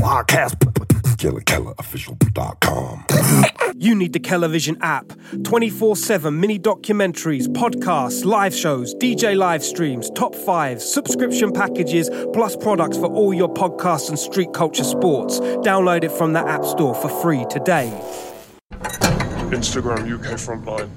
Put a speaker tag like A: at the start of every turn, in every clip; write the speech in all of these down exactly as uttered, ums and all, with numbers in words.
A: podcast. Killer Keller Official dot com.
B: You need the Kellervision app. twenty-four seven mini documentaries, podcasts, live shows, D J live streams, top fives, subscription packages, plus products for all your podcasts and street culture sports. Download it from the App Store for free today.
C: Instagram U K Frontline.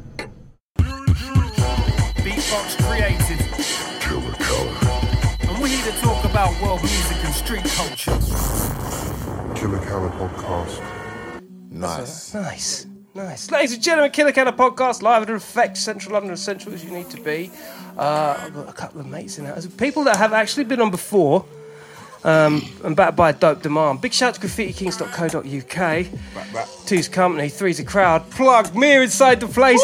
D: Beatbox created.
A: Killer Keller.
D: And we're here to talk about world music and street culture.
C: Killer Keller podcast.
E: Nice.
B: Nice, nice. Ladies and gentlemen, Killer Keller podcast, live at Effect, Central London, as central as you need to be. Uh, I've got a couple of mates in that. People that have actually been on before, um, and backed by a dope demand. Big shout to graffiti kings dot co dot U K. Two's company, three's a crowd. Plug me inside the place.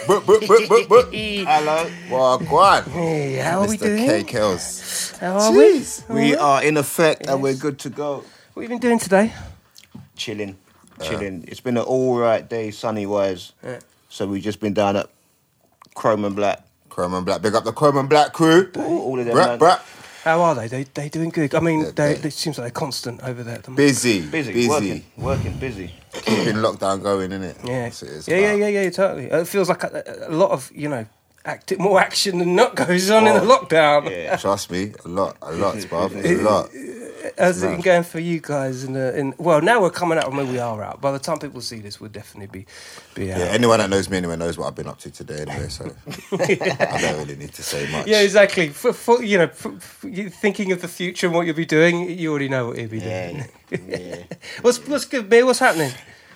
E: Hello. Well, go on.
B: Hey, how are we
E: Mister
B: doing?
E: K Kells.
B: How are we?
E: We are in effect
B: Yes.
E: and we're good to go.
B: What have you been doing today?
E: Chilling. Chilling. It's been an all right day, sunny wise.
B: Yeah.
E: So we've just been down at Chrome and Black.
F: Chrome and Black. Big up the Chrome and Black crew.
E: All, all of them.
F: Brap,
E: man.
F: brap.
B: How are they? They they doing good? I mean,
F: Yeah,
B: they,
F: they-
B: it seems like they're constant over there at the moment.
F: Busy.
E: Busy,
F: Busy.
E: working, working, busy.
F: Keeping lockdown going, innit?
B: Yeah,
F: That's what it's
B: yeah, yeah,
F: about.
B: yeah, yeah, totally. It feels like a, a lot of, you know, act, more action than not goes on in the lockdown.
E: Yeah.
F: Trust me, a lot, a lot, bruv. A lot.
B: How's it been going for you guys? In the, in well, now we're coming out, maybe we are out. By the time people see this, we'll definitely be be out.
F: Yeah, anyone that knows me anyway knows what I've been up to today anyway, so I don't really need to say much.
B: Yeah, exactly. For, for, you know, for, for you thinking of the future and what you'll be doing, you already know what you'll be doing.
E: Yeah, yeah.
B: what's what's good, Beer? What's happening?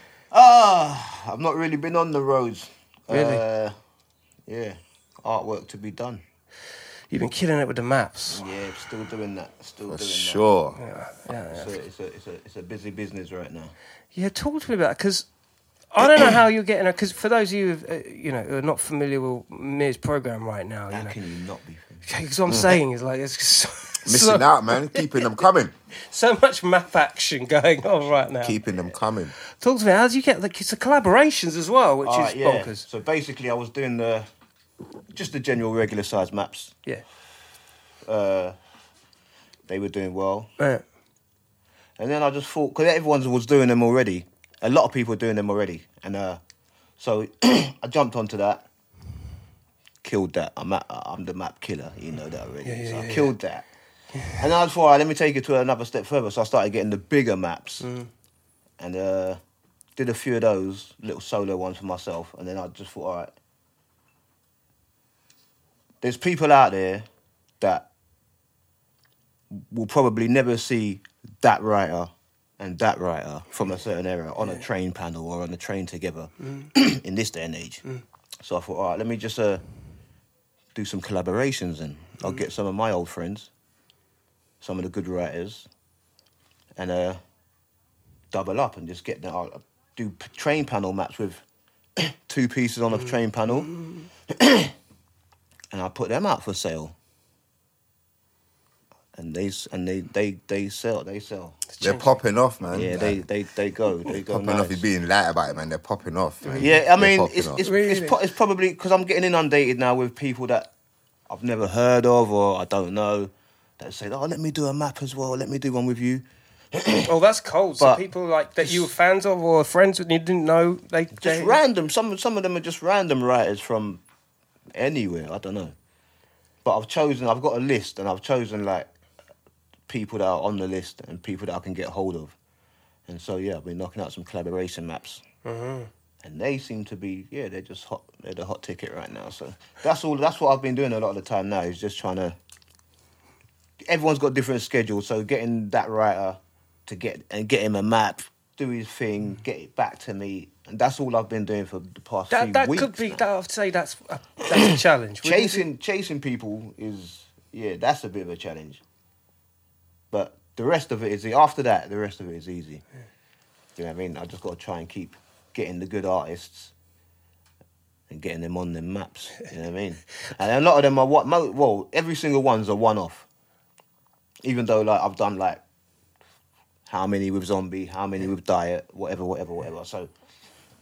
E: Ah, I've not really been on the roads.
B: Really?
E: Uh, yeah, artwork to be done.
B: You've been killing it with the maps.
E: Yeah, still doing that. Still
F: For
E: doing
F: sure.
B: Yeah, yeah.
E: that. So it's a, it's a, it's a busy business right now.
B: Yeah, talk to me about it, because I don't know how you're getting it. Because for those of you, who, uh, you know, who are not familiar with Mir's program right now, you
E: How
B: know,
E: can you not be?
B: because what I'm saying is like it's just so,
F: Missing
B: so,
F: out, man. Keeping them coming.
B: so much map action going on right now.
F: Keeping them coming.
B: Talk to me. How do you get like it's the collaborations as well, which
E: Alright,
B: is
E: yeah.
B: bonkers.
E: So basically, I was doing the just the general regular size maps.
B: Yeah.
E: Uh, they were doing well,
B: Yeah.
E: and then I just thought because everyone was doing them already. A lot of people were doing them already, and uh, so I jumped onto that. Killed that. I'm at, I'm the map killer. You know that already.
B: Yeah, yeah,
E: so I
B: yeah,
E: killed that. And then I thought, all right, let me take it to another step further. So I started getting the bigger maps,
B: Mm.
E: and uh, did a few of those little solo ones for myself. And then I just thought, all right, there's people out there that will probably never see that writer and that writer from a certain era on a train panel or on a train together in this day and age. So I thought, all right, let me just uh, do some collaborations and I'll get some of my old friends, some of the good writers, and uh, double up and just get that. I'll do p- train panel maps with two pieces on a train panel, and I'll put them out for sale. And they s- and they, they, they sell, they sell.
F: They're popping off, man.
E: Yeah, they, they, they go, they go
F: popping
E: nice.
F: off. You're being light about it, man. They're popping off. Man.
E: Yeah, I
F: They're
E: mean,
F: popping
E: it's
F: off.
E: it's,
B: Really?
E: it's, pro- it's probably because I'm getting inundated now with people that I've never heard of or I don't know that say, "Oh, let me do a map as well. Let me do one with you."
B: Oh, that's cold. So
E: But-
B: people like that you were fans of or friends that you didn't know, they
E: Just
B: they,
E: random. Some some of them are just random writers from anywhere. I don't know, but I've chosen. I've got a list, and I've chosen like people that are on the list and people that I can get hold of. And so yeah, I've been knocking out some collaboration maps.
B: Mm-hmm.
E: And they seem to be, yeah, they're just hot. They're the hot ticket right now. So that's all. That's what I've been doing a lot of the time now. Is just trying to. Everyone's got different schedules, so getting that writer to get and get him a map, do his thing, get it back to me, and that's all I've been doing for the past
B: that
E: few
B: that
E: weeks.
B: could be.
E: now.
B: That, I'd say that's a, that's a challenge. Wouldn't
E: chasing chasing people is yeah, that's a bit of a challenge. But the rest of it is after that. The rest of it is easy. Yeah. You know what I mean? I just got to try and keep getting the good artists and getting them on them maps. You know what I mean? And a lot of them are what? mo- Well, every single one's a one-off. Even though like I've done like how many with Zombie, how many with Diet, whatever, whatever, whatever. So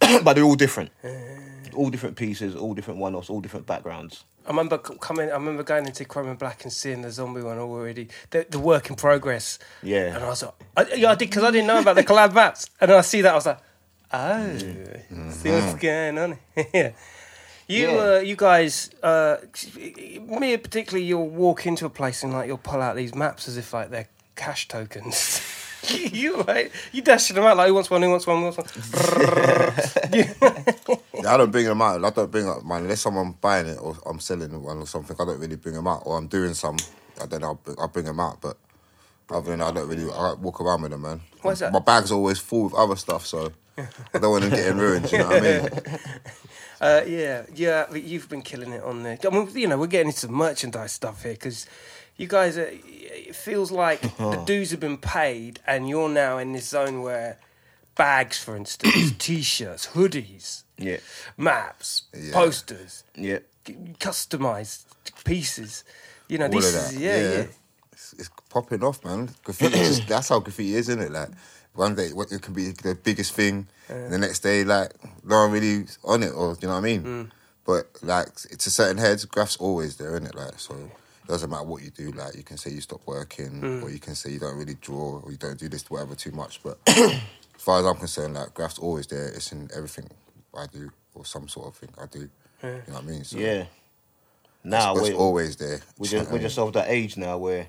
E: but they're all different. All different pieces, all different one-offs, all different backgrounds.
B: I remember c- coming. I remember going into Chrome and Black and seeing the zombie one already, the, the work in progress.
E: Yeah.
B: And I was like, I, yeah, I did because I didn't know about the collab maps, and then I see that I was like, oh,
E: Mm-hmm.
B: see what's going on. Yeah. You,
E: Yeah.
B: uh, you guys, uh, me particularly, you'll walk into a place and like you'll pull out these maps as if like they're cash tokens. you, like, you dashing them out like who wants one, who wants one, who wants one.
F: Yeah, I don't bring them out. I don't bring up mine unless someone buying it or I'm selling one or something. I don't really bring them out, or I'm doing some. I don't know. I'll, bring- I'll bring them out, but other than that, I don't really. I don't walk around with them, man.
B: Why's that?
F: My bag's always full with other stuff, so I don't want them getting ruined. You know what I mean?
B: Uh, yeah, yeah, but you've been killing it on there. I mean, you know, we're getting into some merchandise stuff here because you guys are. It feels like the dues have been paid, and you're now in this zone where bags, for instance, t-shirts, hoodies,
E: Yeah.
B: maps,
F: Yeah.
B: posters,
E: Yeah.
B: customized pieces. You know,
F: All
B: this
F: of that.
B: is yeah, yeah.
F: It's, it's popping off, man. Graffiti, just, that's how graffiti is, isn't it? Like one day, what it can be the biggest thing, and the next day, like no one really on it, or you know what I mean.
B: Mm.
F: But like, it's a certain heads. Graph's always there, isn't it? Like so. It doesn't matter what you do, like you can say you stop working,
B: Mm.
F: or you can say you don't really draw, or you don't do this, whatever, too much. But as far as I'm concerned, like graph's always there. It's in everything I do, or some sort of thing I do. You know what I mean? So
E: Yeah. Now
F: it's, it's
E: we're,
F: always there.
E: we're
F: Do you know
E: just,
F: what I
E: we're just
F: mean?
E: of that age now where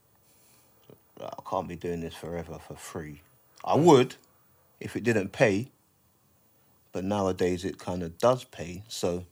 E: like, I can't be doing this forever for free. I would if it didn't pay, but nowadays it kind of does pay. So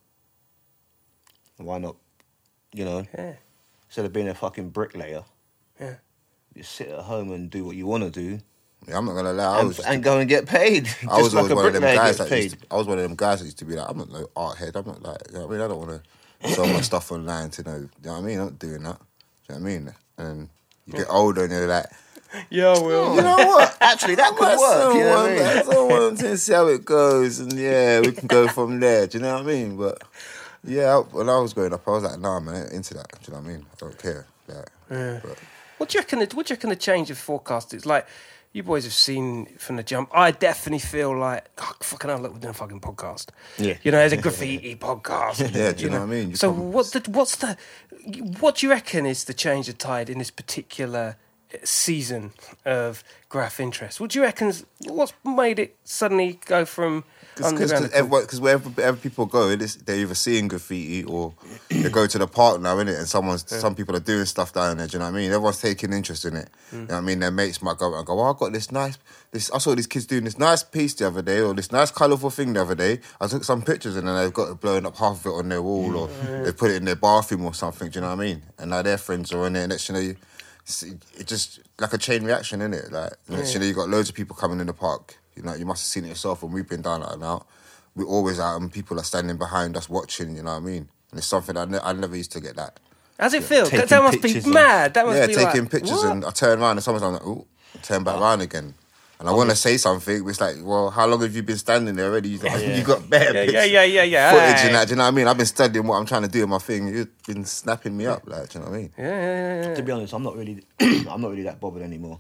E: why not? You know,
B: Yeah.
E: instead of being a fucking bricklayer,
B: Yeah.
E: you sit at home and do what you want to do,
F: Yeah, I'm not gonna lie. I
E: and,
F: was just
E: and go and get paid.
F: I
E: Just
F: was
E: like
F: always
E: a
F: one of them
E: bricklayer
F: guys
E: gets
F: that
E: paid.
F: used to, I was one of them guys that used to be like, I'm not no art head. I'm not like, you know what I mean? I don't want to sell my stuff online to know, you know what I mean? I'm not doing that. Do you know what I mean? And you get older and you're like,
B: Yeah, well.
F: you know what?
E: Actually, that could
F: Let's
E: work. You know what I mean?
F: Let's someone to see how it goes, and yeah, we can go from there. Do you know what I mean? But yeah, I- when I was growing up, I was like, nah, man, I ain't into that. Do you know what I mean? I don't care. Like, but,
B: What do you reckon? The, what do you reckon the change of forecast is? Like, you boys have seen from the jump. I definitely feel like, oh, fucking hell, look, we're doing a fucking podcast.
E: Yeah.
B: You know, there's a graffiti podcast.
F: Yeah, do you know what I mean? You
B: So
F: come-
B: what's the what's the what do you reckon is the change of tide in this particular season of graph interest? What do you reckon's what's made it suddenly go from underground? to-
F: Because wherever, wherever people go, it is, they're either seeing graffiti or they go to the park now, innit? And someone's, some people are doing stuff down there, do you know what I mean? Everyone's taking interest in it. You know what I mean? Their mates might go and go, oh, I got this nice, this. I saw these kids doing this nice piece the other day, or this nice colourful thing the other day. I took some pictures and then they've got it blowing up half of it on their wall, or they put it in their bathroom or something, do you know what I mean? And now their friends are on it, and next you know, you, it just like a chain reaction, innit? Like, next you know, you got loads of people coming in the park. You know, you must have seen it yourself when we've been down out and out. We're always out and people are standing behind us watching, you know what I mean? And it's something I, ne- I never used to get that.
B: How's it feel?
E: Taking
B: That must be
E: pictures of-
B: mad. That must
F: yeah,
B: be
F: taking
B: like,
F: pictures
B: what?
F: and I turn around and someone's like, ooh, turn back around again. And I want to say something, but it's like, well, how long have you been standing there already? You you got better
B: Yeah,
F: bits,
B: yeah, yeah, yeah, yeah.
F: footage
B: Aye.
F: and that, do you know what I mean? I've been studying what I'm trying to do in my thing. You've been snapping me up, like, do you know what I mean?
B: Yeah, yeah, yeah.
E: To be honest, I'm not really, I'm not really that bothered anymore.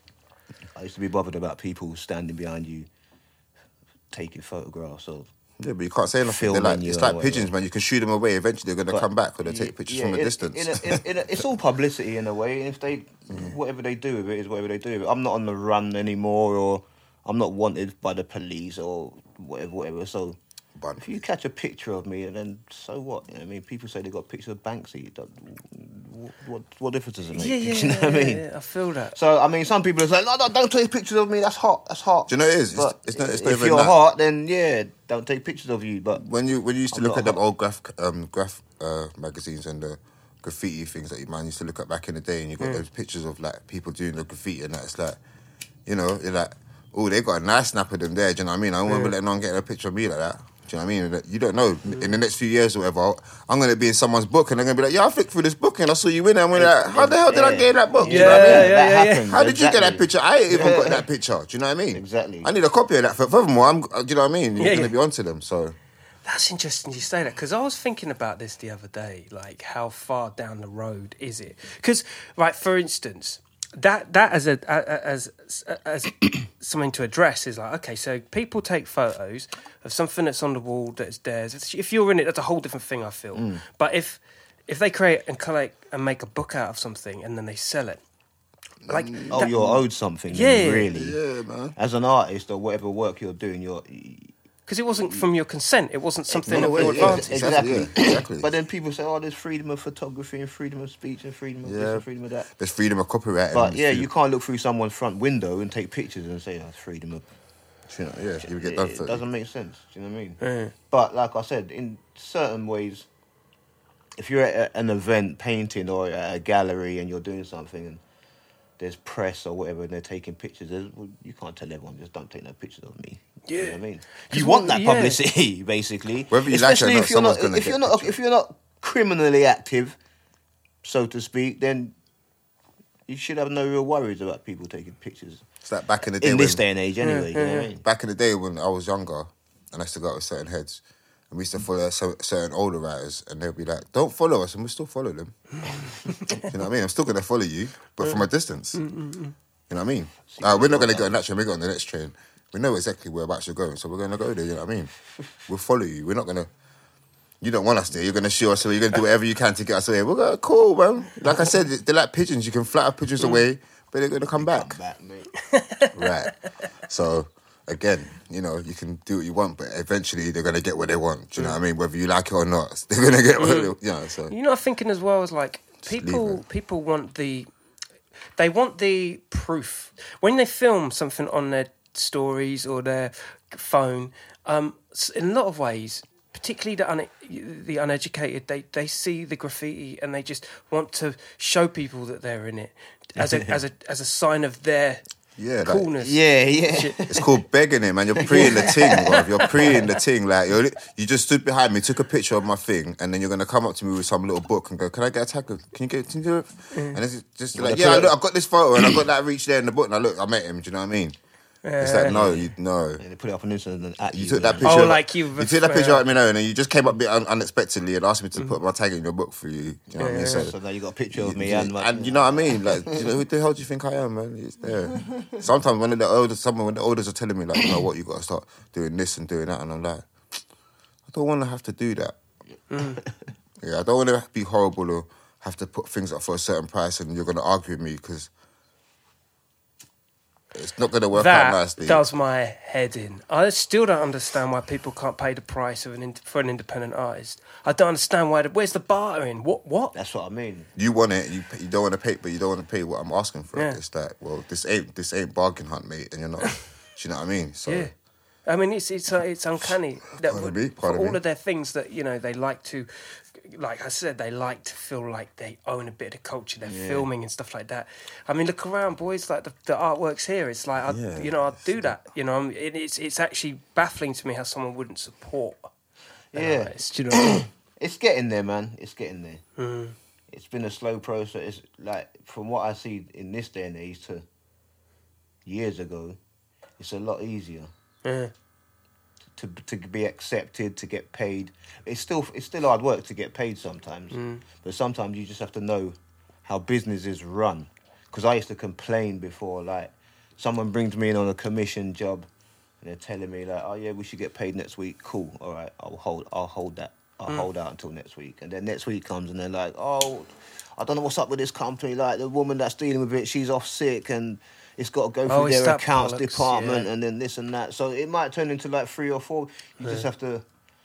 E: I used to be bothered about people standing behind you, taking photographs or.
F: Yeah, but you can't say nothing. They're
E: Filming
F: like,
E: you
F: it's
E: or
F: like
E: whatever.
F: pigeons, man. You can shoot them away. Eventually, they're going to
E: But-
F: come back or they'll take pictures
E: Yeah,
F: from a
E: in-
F: distance.
E: in a- in- in a- it's all publicity in a way. And if they, whatever they do with it is whatever they do with it. I'm not on the run anymore, or I'm not wanted by the police or whatever, whatever. So
F: But
E: if you catch a picture of me, and then so what? You know what I mean, people say they got pictures of Banksy. That- What what difference does it make?
B: Yeah, yeah,
E: Do you know
B: yeah,
E: what I mean?
B: yeah, I feel that.
E: So I mean, some people are like, no, no, don't take pictures of me. That's hot. That's hot.
F: Do you know what it is? It's-
E: But
F: it's not- it's not
E: if
F: even
E: you're
F: that.
E: hot, then yeah, don't take pictures of you. But
F: when you when you used to
E: I'm
F: look
E: not
F: at them
E: hot.
F: old graph um, graph uh, magazines and the graffiti things that you man used to look at back in the day, and you got those pictures of like people doing the graffiti, and that it's like, you know, you're like, oh, they got a nice snap of them there. Do you know what I mean? I don't want to let no one get a picture of me like that. Do you know what I mean? That- You don't know. In the next few years or whatever, I'm going to be in someone's book and they're going to be like, yeah, I flicked through this book and I saw you in there. I'm gonna be like, how the hell did I get that book? Do you know what I mean?
B: Yeah, yeah,
E: that
B: yeah.
E: happened.
F: How did you get that
E: Exactly.
F: picture? I ain't even
E: Yeah.
F: got that picture. Do you know what I mean?
E: Exactly.
F: I need a copy of that. Furthermore, I'm, do you know what I mean? You're
B: Yeah,
F: going to
B: yeah.
F: be onto them. So,
B: That's interesting you say that, because I was thinking about this the other day, like how far down the road is it? Because, right, for instance, that that as a as as something to address is like, okay, so people take photos of something that's on the wall that's theirs. If you're in it, that's a whole different thing, I feel.
E: Mm.
B: But if if they create and collect and make a book out of something and then they sell it, like
E: Oh,
B: that-
E: you're owed something.
B: Yeah.
E: then, really.
F: Yeah, man.
E: As an artist or whatever work you're doing, you're
B: because it wasn't from your consent. It wasn't something
E: No,
B: of your
E: it- it-
B: advantage.
E: Exactly.
F: Exactly, yeah, exactly.
E: But then people say, "Oh, there's freedom of photography and freedom of speech and freedom of this
F: Yeah.
E: and freedom of that."
F: There's freedom of copyright.
E: But
F: and
E: yeah,
F: freedom-
E: you can't look through someone's front window and take pictures and say, "That's freedom of."
F: you know, yeah, you would get
E: It,
F: done
E: it
F: for
E: doesn't make sense. Do you know what I mean?
B: Yeah.
E: But like I said, in certain ways, if you're at a, an event painting or at a gallery and you're doing something and there's press or whatever and they're taking pictures, there's- well, you can't tell everyone just don't take no pictures of me. Do you know what I mean?
B: 'Cause
E: You want
B: what-
E: that
B: yeah.
E: publicity, basically.
F: Whether you like it or
E: Especially
F: not,
E: if you're not,
F: someone's gonna
E: if
F: get
E: you're
F: a
E: not,
F: picture.
E: if you're not criminally active, so to speak, then you should have no real worries about people taking pictures.
F: It's like back in the day.
E: In
F: when,
E: this day and age, anyway. You know what I mean?
F: Back in the day when I was younger, and I used to go out with certain heads, and we used to follow cer- certain older writers, and they'll be like, "Don't follow us," and we still follow them. you know what I mean? I'm still gonna follow you, but from a distance. You know what I mean? Uh, we're not gonna go on that train. We go on the next train. We know exactly whereabouts you're going, so we're gonna go there. You know what I mean? We'll follow you. We're not gonna. You don't want us there. You're gonna show us, so you're gonna do whatever you can to get us away. We're gonna cool, man. Like I said, they're like pigeons. You can flatter pigeons away, but they're gonna come back.
E: Come back, mate.
F: Right. So again, you know, you can do what you want, but eventually they're gonna get what they want. Do you know what I mean? Whether you like it or not, they're gonna get what they, you know. So
B: You're not thinking as well as like
F: leave
B: people.
F: it.
B: People want the, they want the proof when they film something on their stories or their phone. Um, s- in a lot of ways, particularly the une- the uneducated, they they see the graffiti and they just want to show people that they're in it as a as a as a sign of their
F: yeah, like,
B: coolness.
E: Yeah, yeah.
F: it's called begging it, man. You're pre-ing the ting, bro. You're pre-ing the ting. Like you're, li- you just stood behind me, took a picture of my thing, and then you're gonna come up to me with some little book and go, "Can I get a tag? Can you get? Can you do it?" And it's just like,
E: wanna
F: "Yeah,
E: put-
F: look, I've got this photo and I've got that reach there in the book. And I look, I met him. Do you know what I mean?" It's like no, you no.
E: And they put it up on Instagram and at
F: You
E: you.
F: took that
E: and
F: picture.
B: Oh,
F: of-
B: like you-
F: You took that picture of me, know, and then you just came up a bit un- unexpectedly and asked me to put my tag in your book for you. Do you know what I mean? So,
E: So now you got a picture of me
F: you,
E: and, my,
F: and you know what I mean? Like, you know, who the hell do you think I am, man? It's there. Sometimes when the elders, someone when the elders are telling me like, you know what, you got to start doing this and doing that, and I'm like, I don't want to have to do that. Yeah, I don't want to be horrible or have to put things up for a certain price, and you're going to argue with me because it's not going to work
B: That
F: out nicely.
B: does my head in. I still don't understand why people can't pay the price of an ind- for an independent artist. I don't understand why. The, where's the bartering? What? What?
E: That's what I mean.
F: You want it, you you don't want to pay, but you don't want to pay what I'm asking for.
B: Yeah.
F: It's like, well, this ain't this ain't bargain hunt, mate, and you're not. Do you know what I mean? So
B: Yeah. I mean, it's it's uh, it's uncanny that
F: Pardon
B: w-
F: me,
B: for
F: pardon
B: all
F: me.
B: of their things that you know they like to, like I said, they like to feel like they own a bit of the culture. They're filming and stuff like that. I mean, look around, boys. Like the, the artworks here, it's like I,
F: Yeah.
B: you know, I'd do that. You know, I'm- it, it's it's actually baffling to me how someone wouldn't support. An
E: Yeah.
B: artist, do you know what I mean?
E: It's getting there, man. It's getting there.
B: Mm.
E: It's been a slow process. It's like from what I see in this day and age to years ago, it's a lot easier
B: Yeah.
E: to to be accepted, to get paid. It's still it's still hard work to get paid sometimes, but sometimes you just have to know how businesses run. Because I used to complain before, like someone brings me in on a commission job, and they're telling me like, "Oh yeah, we should get paid next week." Cool, all right, I'll hold I'll hold that. I'll hold out until next week, and then next week comes, and they're like, "Oh, I don't know what's up with this company. Like the woman that's dealing with it, she's off sick, and it's got to go
B: Oh,
E: through
B: it's
E: their
B: that
E: accounts
B: bollocks,
E: department,
B: yeah.
E: and then this and that. So it might turn into like three or four. You just have to.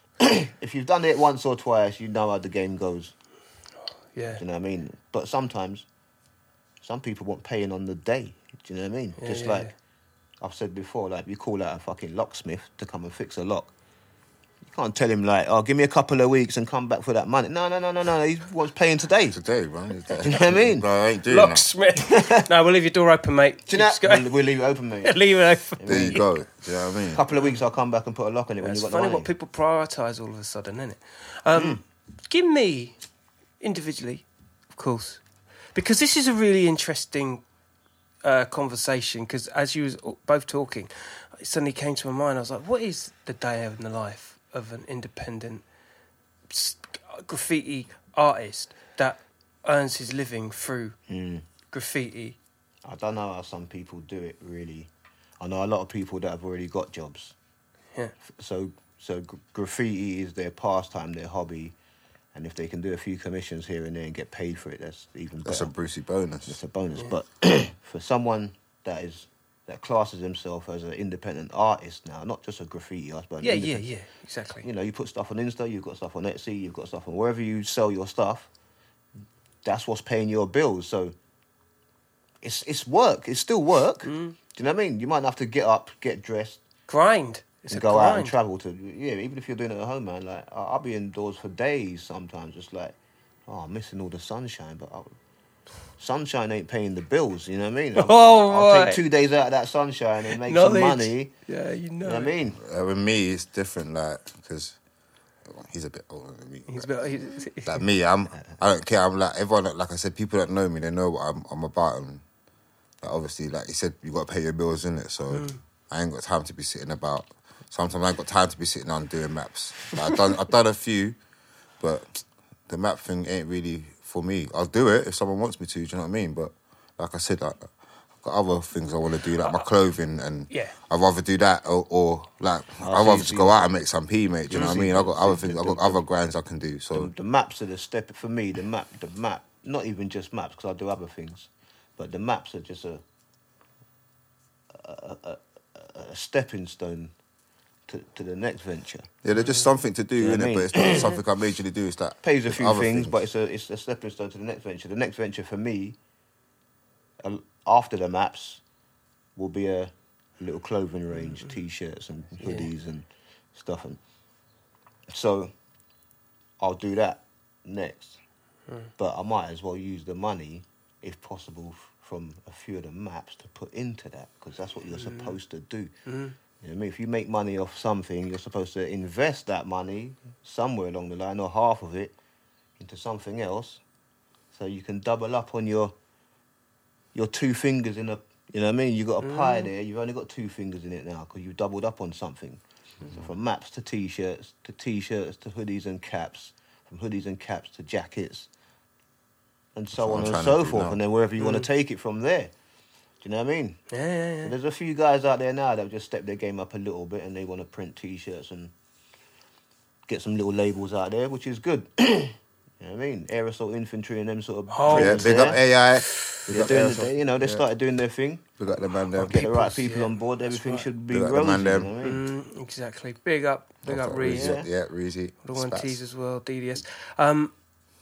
E: If you've done it once or twice, you know how the game goes.
B: Yeah.
E: Do you know what I mean? But sometimes, some people want paying on the day. Do you know what I mean?
B: Yeah,
E: Just
B: yeah,
E: like
B: yeah.
E: I've said before, like you call out a fucking locksmith to come and fix a lock. You can't tell him like, "Oh, give me a couple of weeks and come back for that money." No, no, no, no, no. He wants paying today. Do
F: today, man.
E: you know what I mean?
F: Bro, I ain't doing that.
B: Locksmith. No, we'll leave your door open, mate.
E: Do you know?
B: Just go-
E: We'll, we'll leave it open, mate.
B: leave it open.
F: There you go. Do you know what I mean?
E: A couple of weeks, I'll come back and put a lock on it when
B: It's
E: you've got
B: funny
E: the
B: what
E: money.
B: people prioritise all of a sudden, isn't it? Um, Give me, individually, of course, because this is a really interesting uh, conversation, because as you was both talking, it suddenly came to my mind, I was like, what is the day in the life of an independent s- graffiti artist that earns his living through graffiti
E: I don't know how some people do it, really. I know a lot of people that have already got jobs.
B: Yeah.
E: So so g- graffiti is their pastime, their hobby, and if they can do a few commissions here and there and get paid for it, that's even better.
F: That's a Brucey bonus.
E: It's a bonus. But for someone that is that classes himself as an independent artist now, not just a graffiti artist, but an
B: Yeah, yeah,
E: independent-
B: yeah, exactly.
E: You know, you put stuff on Insta, you've got stuff on Etsy, you've got stuff on wherever you sell your stuff. That's what's paying your bills. So it's it's work. It's still work.
B: Mm.
E: Do you know what I mean? You might have to get up, get dressed,
B: Grind. It's
E: and
B: a
E: go
B: grind.
E: out and travel to. Yeah, even if you're doing it at home, man. Like I- I'll be indoors for days sometimes, just like, oh, I'm missing all the sunshine, but I'll, sunshine ain't paying the bills. You know what I mean? I'll,
B: Oh,
E: I'll
B: right.
E: take two days out of that sunshine and make
B: Knowledge.
E: some money.
B: Yeah, you know.
E: You know what I mean?
F: Uh, with me, it's different, like, because he's a bit older than me.
B: He's about, he's,
F: Like me, I'm. I don't care. I'm like everyone. Like I said, people that know me, they know what I'm, I'm about. And like, obviously, like you said, you got to pay your bills, innit? So
B: Mm.
F: I ain't got time to be sitting about. Sometimes I ain't got time to be sitting down doing maps. Like, I've done. I've done a few, but the map thing ain't really for me. I'll do it if someone wants me to. Do you know what I mean? But like I said, like, I've got other things I want to do, like my clothing, and
B: Yeah.
F: I'd rather do that, or, or like
E: I
F: I'd rather
E: see,
F: just
E: see.
F: go out and make some P, mate. Do you know what I
E: see,
F: mean? I've got
E: see,
F: other
E: see,
F: things. I've
E: the-
F: got other grinds I can do. So.
E: The, the maps are the step for me. The map, the map, not even just maps because I do other things, but the maps are just a a, a, a, a stepping stone to, to the next venture.
F: Yeah, they're just something to do,
E: You know what
F: innit?
E: I mean?
F: But it's not something I majorly do. It's like
E: Pays a
F: there's
E: few
F: other
E: things, but it's a it's a stepping stone to the next venture. The next venture for me, uh, after the maps, will be a little clothing range, t-shirts and hoodies and stuff, and so I'll do that next. But I might as well use the money, if possible, f- from a few of the maps to put into that, because that's what you're supposed to do. You know what I mean? If you make money off something, you're supposed to invest that money somewhere along the line, or half of it, into something else, so you can double up on your your two fingers in a. You know what I mean? You got a pie there. You've only got two fingers in it now because you've doubled up on something. So from maps to t-shirts, to t-shirts to hoodies and caps, from hoodies and caps to jackets, and so
F: what
E: on
F: I'm
E: and
F: trying
E: so
F: to do
E: forth,
F: now.
E: and then wherever you want to take it from there. Do you know what I mean?
B: yeah, yeah, yeah.
E: There's a few guys out there now that have just stepped their game up a little bit, and they want to print t-shirts and get some little labels out there, which is good. You know what I mean? Air Assault Infantry and them sort of.
B: Oh,
F: Yeah,
E: printers
F: big
E: there.
F: up A I. Big
E: They're
F: up
E: doing
F: Air
E: the,
F: Assault.
E: they, you know, they
F: Yeah.
E: started doing their thing.
F: Big up the man there.
E: Get the right
B: People's-
E: people
B: yeah,
E: on board.
B: that's
E: Everything
B: right.
E: should be
F: Big up the
E: rosy.
F: man
E: You
F: there.
E: know what I mean?
B: Mm, exactly. Big up, big up, Reese.
F: Reezy. Yeah, Reezy.
B: The one
F: Spats.
B: T's as well, D D S. Um,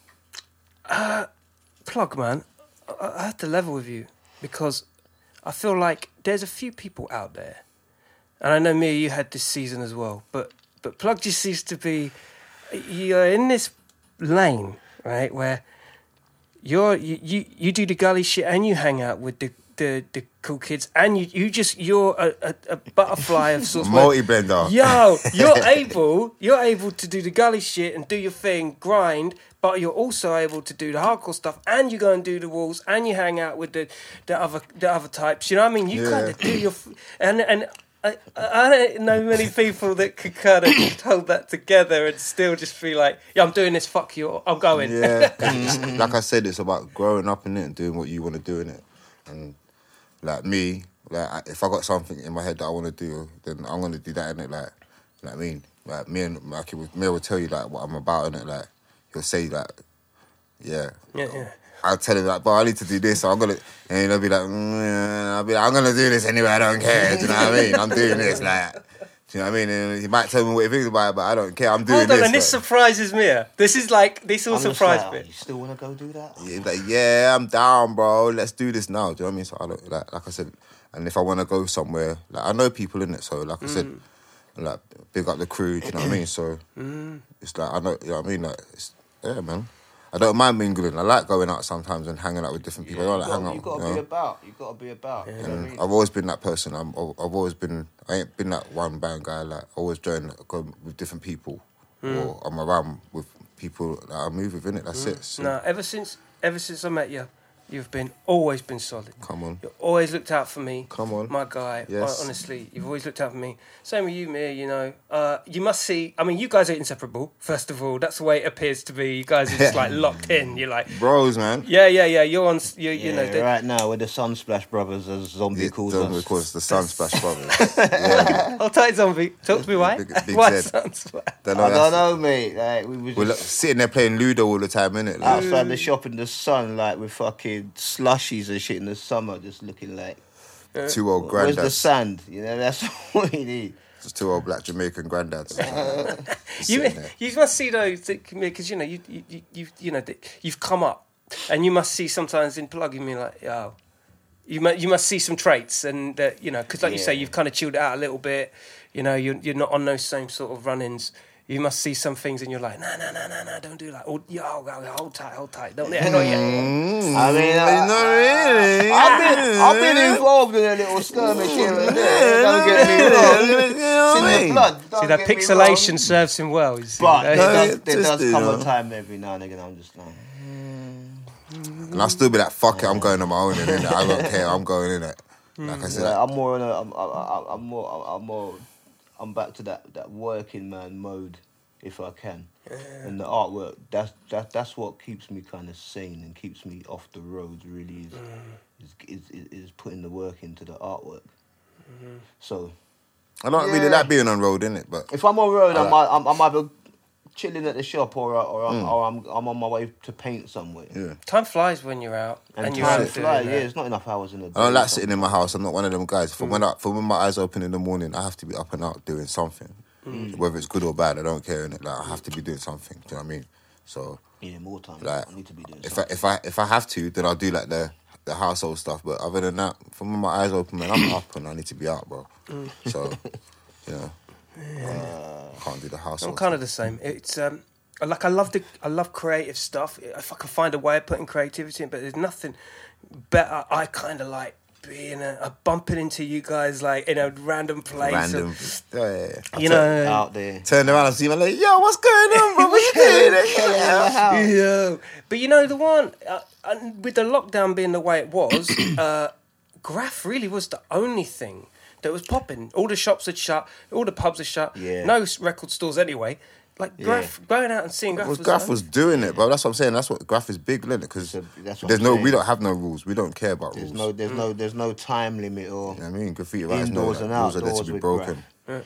B: uh, plug, man. I, I have to level with you because I feel like there's a few people out there, and I know me, you had this season as well. But but plug just seems to be you're in this lane, right, where you're you, you, you do the gully shit and you hang out with the. The, the cool kids, and you you just you're a, a, a butterfly of sorts. where-
F: Multi-blender.
B: Yo, you're able, you're able to do the gully shit and do your thing, grind, but you're also able to do the hardcore stuff, and you go and do the walls, and you hang out with the, the other the other types. You know what I mean? You
F: Yeah.
B: kind of do your, f- and and I, I don't know many people that could kind of hold that together and still just be like, yeah, I'm doing this. Fuck you, I'm going.
F: Yeah, 'cause it's- like I said, it's about growing up in it and doing what you want to do in it. And like me, like I- if I got something in my head that I want to do, then I'm gonna do that in it. Like, you know what I mean, like me and like it was, me will tell you like what I'm about in it. Like he'll say like, yeah,
B: Yeah, yeah.
F: I'll tell him like, but I need to do this, so I'm gonna, and he'll be like, mm, I'll be like, I'm gonna do this anyway. I don't care. Do you know what I mean? I'm doing this, like. Do you know what I mean? And he might tell me what he thinks about it, but I don't care. I'm doing
B: Hold on,
F: this.
B: and this
F: like-
B: surprises me. This is like this all
E: I'm just
B: surprised
E: like,
B: me.
E: oh, you still want to go do that?
F: Yeah, like, yeah, I'm down, bro. Let's do this now. Do you know what I mean? So I don't like, like I said, and if I want to go somewhere, like I know people in it. So like I said, like big up the crew. Do you know what I mean? So it's like I know, you know what I mean? Like it's, yeah, man. I don't mind mingling. I like going out sometimes and hanging out with different people. I don't like hang out.
E: You got to
F: you know?
E: be about. You got to be about. You know what I
F: And
E: mean?
F: I've always been that person. I'm, I've always been. I ain't been that one band guy. Like I always join, go with different people, or I'm around with people that I move with. In it, that's it. So,
B: No, ever since ever since I met you, You've been always been solid.
F: Come on.
B: You've always looked out for me.
F: Come on.
B: My guy.
F: Yes.
B: Honestly, you've always looked out for me. Same with you, Mir, you know. Uh, you must see, I mean, you guys are inseparable, first of all. That's the way it appears to be. You guys are just like locked in. You're like,
F: Bros, man.
B: yeah, yeah, yeah. You're on, you, you
E: Yeah,
B: know. they-
E: right now we're the Sunsplash Brothers, as Zombie calls
F: Zombie
E: us.
F: calls the Sunsplash Brothers. Yeah.
B: Hold tight, Zombie. Talk to me, why?
F: Big- big
B: Why
F: Zed.
B: Sunsplash?
F: Don't know,
E: I
F: that's-
E: don't know, mate. Like, we was
F: We're like,
E: just
F: sitting there playing Ludo all the time, innit? Like,
E: outside the shop in the sun, like with fucking slushies and shit in the summer, just looking like,
F: two old
E: where's the
F: granddads.
E: sand? You know, that's what we need.
F: Just two old black Jamaican granddads.
B: You,
F: Sitting there.
B: you must see those because you know you you you you, you know you've come up, and you must see sometimes in plugging me like oh, you must you must see some traits and uh, you know because like you say
E: Yeah.
B: you've kind of chilled it out a little bit, you know you're you're not on those same sort of run-ins. You must see some things and you're like no no no no no don't do that. Or yo hold tight hold tight don't yeah, not yet.
E: I mean,
F: Mm,
E: I,
F: not really.
E: I've been I've been involved in a little skirmish here and there. Don't get me wrong. It's in the blood. Don't
B: See that
E: get me
B: pixelation
E: wrong.
B: serves him well. You see.
E: But
B: Uh,
E: there
F: No,
E: does,
F: it
E: there
F: just
E: does
F: do,
E: come
F: you
E: a
F: know.
E: time every now and again I'm just like,
F: And I'll still be like, fuck it, I'm going on my own, innit? I don't care, I'm going in it. Like I said,
E: like, I'm more on a, I'm, I'm, I'm more, I'm more, I'm back to that, that working man mode, if I can. And the artwork, that's that, that's what keeps me kind of sane and keeps me off the road. Really is, is, is, is putting the work into the artwork. So
F: I don't
E: Yeah.
F: really like being on road, innit? But
E: if I'm on road,
F: I
E: I'm,
F: like-
E: I'm, I'm either chilling at the shop or or, I'm, or I'm, I'm on my way to paint somewhere.
F: yeah.
B: time flies when you're out
E: And,
B: and, you're
E: time
B: out
E: flies.
B: doing
E: Yeah,
B: that.
E: it's not enough hours in the day.
F: I don't like
E: or
F: sitting in my house. I'm not one of them guys. From when I, from when my eyes open in the morning, I have to be up and out doing something. Whether it's good or bad, I don't care, innit? Like, I have to be doing something. Do you know what I mean? So,
E: Yeah, more time.
F: like,
E: I need to be doing
F: if I
E: something.
F: if I if I have to, then I'll do like the the household stuff. But other than that, from when my eyes open, man, I'm up and I need to be out, bro. So, you know, uh, can't do the household.
B: I'm kind of the same. It's um, like I love the I love creative stuff. If I can find a way of putting creativity in, but there's nothing better. I kind of like being a, a bumping into you guys like in a random place.
F: random. Yeah, yeah, yeah.
B: You know,
E: out there.
F: Turn around and see my like, yo, what's going on, bro? What you doing? Yeah.
B: yeah. But you know the one uh, and with the lockdown being the way it was, uh, graph really was the only thing that was popping. All the shops had shut, all the pubs had shut.
E: Yeah.
B: No s- record stores anyway. Like graph, going out and seeing graph.
F: Well,
B: was
F: Graph
B: the
F: was doing it, bro. That's what I'm saying. That's what Graph is big, isn't it? Because
E: So that's what
F: there's
E: I'm
F: no,
E: saying.
F: we don't have no rules. We don't care about
E: There's
F: rules.
E: no, there's no, there's no time limit or.
F: You know what I mean, graffiti writers know
E: Indoors
F: that
E: and
F: rules are there to
E: outdoors
F: be
E: with
F: broken.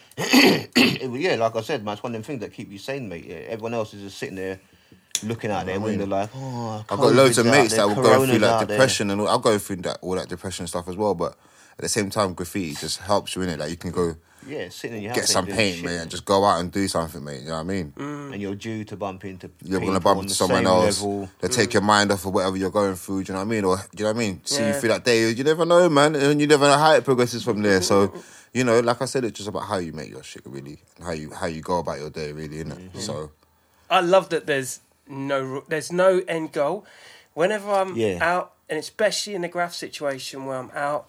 E: It was- yeah, like I said, man, it's one of them things that keep you sane, mate. Yeah, everyone else is just sitting there looking out their window like, oh,
F: I've got loads of
E: COVID's out
F: mates
E: there,
F: that will go through
E: Corona's
F: like
E: out there.
F: depression and all, I'll go through that all that depression stuff as well. But at the same time, graffiti just helps you in it. Like you can go
E: Yeah, sitting in your house.
F: get
E: ain't
F: some
E: doing
F: paint,
E: shit,
F: mate, and just go out and do something, mate. You know what I mean?
E: And you're due to bump into.
F: You're
E: people
F: gonna bump
E: on
F: into
E: the
F: someone
E: same
F: else.
E: level.
F: They take your mind off of whatever you're going through. Do you know what I mean? Or do you know what I mean? See you
B: Yeah.
F: through that day. You never know, man, and you never know how it progresses from there. So, you know, like I said, it's just about how you make your shit, really, and how you how you go about your day, really, innit?
E: Mm-hmm.
F: So,
B: I love that there's no ru- there's no end goal. Whenever I'm
E: Yeah.
B: out, and especially in the graph situation where I'm out,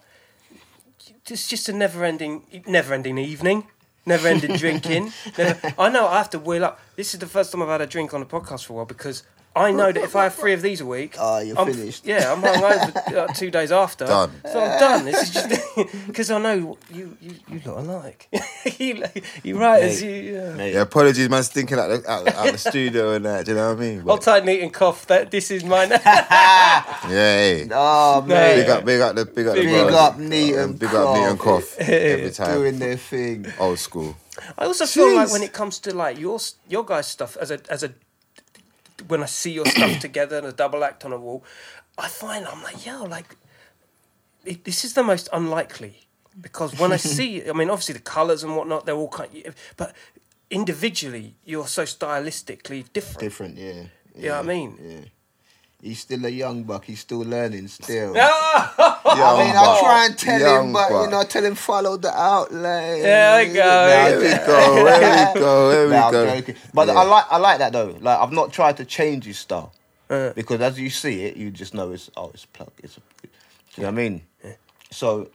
B: it's just a never-ending, never-ending evening, never-ending drinking. Never, I know I have to wheel up. This is the first time I've had a drink on the podcast for a while because I know that if I have three of these a week,
E: Oh, you're
B: I'm,
E: finished.
B: Yeah, I'm hungover uh, two days after.
F: Done.
B: So I'm done. This is just because I know you, you, you lot alike. you, you writers, you. Yeah.
E: Mate,
F: yeah, apologies, man, stinking out the, out, out the studio and that. Do you know what I mean?
B: Hold
F: But,
B: tight, neat and cough. That this is mine.
F: yeah, hey.
E: Oh,
B: No.
E: man.
F: Big up, big up the big up the
B: Big
F: brothers.
E: up Neat
F: Um,
E: and
F: big up Neat and
E: Cough.
F: Cough every time.
E: Doing their thing.
F: Old school.
B: I also feel like
F: Jeez.
B: when it comes to like your your guys' stuff as a as a when I see your stuff together and a double act on a wall, I find I'm like, yo, like it, this is the most unlikely because when I see, I mean, obviously the colours and whatnot, they're all kind, of, but individually you're so stylistically different.
E: Different, yeah.
B: You know what I mean?
E: Yeah. He's still a young buck. He's still learning still.
B: Ah!
E: I mean, I try and tell
F: Young
E: him, but
F: buck.
E: you know, I tell him follow the outline.
B: There we go.
F: There we go, there we go, there we
E: Nah, I'm
F: go.
E: joking. But
F: Yeah.
E: I like, I like that though. Like, I've not tried to change his style
B: Uh.
E: because as you see it, you just know it's oh, it's a plug. It's a, do you know what I mean? So,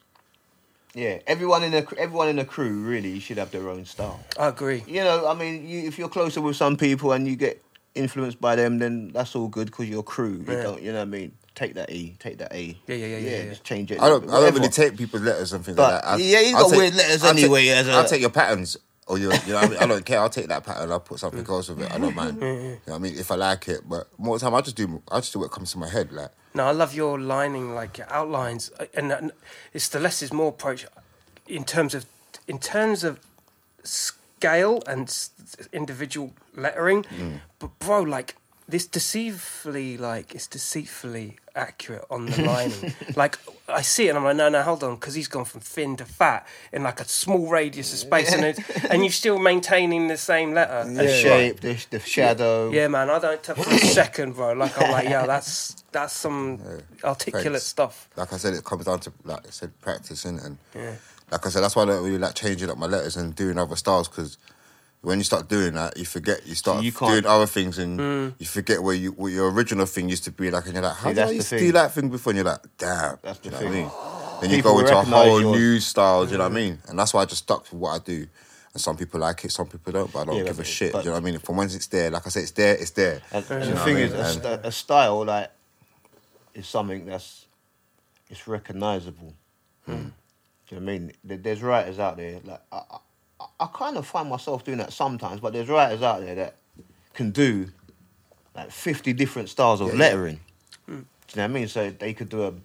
E: yeah, everyone in the everyone in the crew really should have their own style.
B: I agree.
E: You know, I mean, you, if you're closer with some people and you get influenced by them, then that's all good because you're crew. You
B: Yeah.
E: don't, you know what I mean? take that E, take that A.
B: Yeah, yeah, yeah, yeah, yeah.
E: Just change it.
F: I don't. I don't
E: whatever.
F: really take people's letters and things
E: But,
F: like that. I,
E: yeah, you
F: I'll
E: got
F: take-
E: weird letters
F: I'll take-
E: anyway, as a-
F: I'll take your patterns. Or you, you know, what I, mean? I don't care. I'll take that pattern. I'll put something else with it. I don't mind. You know what I mean? If I like it, but more of the time, I just do. I just do what comes to my head. Like,
B: No, I love your lining, like your outlines, uh, and, and it's the less is more approach in terms of in terms of scale and s- individual lettering. But bro, like this deceitfully, like it's deceitfully accurate on the lining. Like I see it, and I'm like, no, no, hold on, because he's gone from thin to fat in like a small radius of space, and it's, and you're still maintaining the same letter.
E: The shape, the, the shadow.
B: Yeah, man, I don't take for a second, bro. Like I'm like, yeah, that's that's some articulate
F: Thanks.
B: stuff.
F: like I said, it comes down to like I said, practicing and like I said, that's why I don't really like changing up my letters and doing other styles because when you start doing that, you forget. You start
E: you can't-
F: doing other things and you forget where you what your original thing used to be like, and you're like, how did
E: that's
F: I
E: the
F: used to
E: thing.
F: do that thing before? And you're like, damn,
E: That's the
F: you know
E: thing.
F: what I mean? Then you
E: People
F: go into a
E: recognise
F: whole
E: yours.
F: new style. Do you know what I mean? And that's why I just stuck to what I do. And some people like it, some people don't. But I don't
E: Yeah,
F: give a
E: but-
F: shit.
E: but-
F: do you know what I mean? From once it's there, like I said, it's there. It's there.
E: And,
F: Do
E: and
F: you
E: the
F: know
E: thing
F: what I
E: is,
F: mean?
E: a,
F: And-
E: st- a style like is something that's it's recognisable. Do you know what I mean? There- There's writers out there like I, I, I kind of find myself doing that sometimes, but there's writers out there that can do like fifty different styles of
F: Yeah, yeah.
E: lettering. Do you know what I mean? So they could do a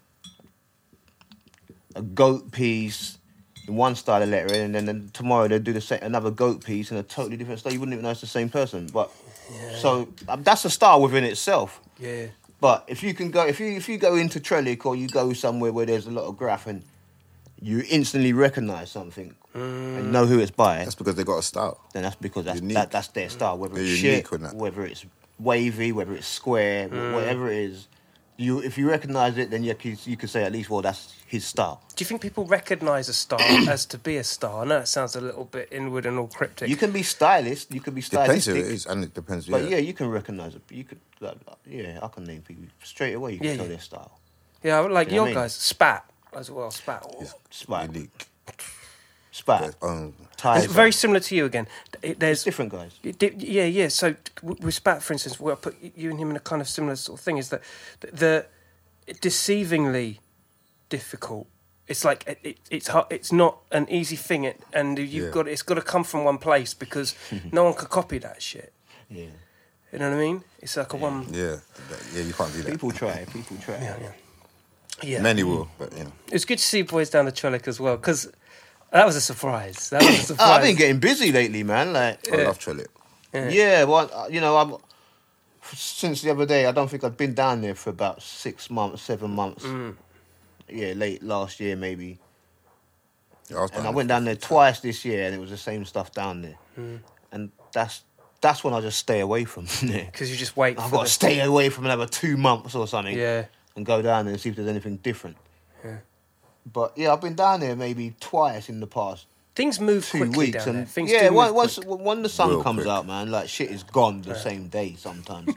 E: a goat piece in one style of lettering, and then, then tomorrow they'll do the same, another goat piece in a totally different style. You wouldn't even know it's the same person. But so um, that's a style within itself.
B: Yeah.
E: But if you can go, if you if you go into Trellick or you go somewhere where there's a lot of graph and you instantly recognise something and know who it's by,
F: That's because they got a style.
E: then that's because that's
F: Unique.
E: that, that's their style. Whether
F: They're
E: it's
F: unique
E: shit,
F: with that.
E: whether it's wavy, whether it's square, wh- whatever it is, you if you recognise it, then you can, you could say at least, well, that's his style.
B: Do you think people recognise a star as to be a star? I know it sounds a little bit inward and all cryptic.
E: You can be stylist, you can be
F: Depends who
E: stylistic,
F: it is, and it depends.
E: but
F: yeah.
E: yeah, you can recognise it. You could, like, yeah, I can name people straight away. You can
B: Yeah,
E: tell
B: yeah.
E: their style.
B: yeah, like
E: You know
B: your
E: what I mean?
B: guys, Spat as well. Spat.
E: Spat,
F: Unique.
E: spat,
F: Um,
E: ties.
B: It's very similar to you again. It- There's
E: different guys.
B: It di- Yeah, yeah. So w- with Spat, for instance, where I put you and him in a kind of similar sort of thing is that the, the deceivingly difficult. It's like it, it, it's hard, it's not an easy thing, it, and you've
F: Yeah.
B: got it's got to come from one place because no one could copy that shit.
E: Yeah,
B: You know what I mean? It's like a one.
F: yeah, yeah, you can't do that.
E: people try. People try.
B: Yeah, yeah. Yeah.
F: Many will, but you know.
B: It's good to see boys down the Trellick as well because that was a surprise. That was a surprise.
E: Oh, I've been getting busy lately, man. Like,
F: I love Trellick.
E: yeah, well, uh, you know, I'm since the other day. I don't think I've been down there for about six months, seven months. Yeah, late last year maybe.
F: Yeah, I was
E: And I
F: down
E: went
F: there
E: down there twice this year, and it was the same stuff down there. And that's that's when I just stay away from there.
B: because you just wait.
E: I've
B: for
E: got
B: the-
E: to stay away from another two months or something.
B: Yeah.
E: And go down there and see if there's anything different.
B: Yeah.
E: But yeah, I've been down there maybe twice in the past
B: Things move
E: two
B: quickly
E: weeks,
B: down there.
E: and
B: Things
E: yeah,
B: do
E: once,
B: move
E: once
B: quick.
E: when the sun
F: Real
E: comes
F: quick.
E: out, man, like shit is gone the same day sometimes.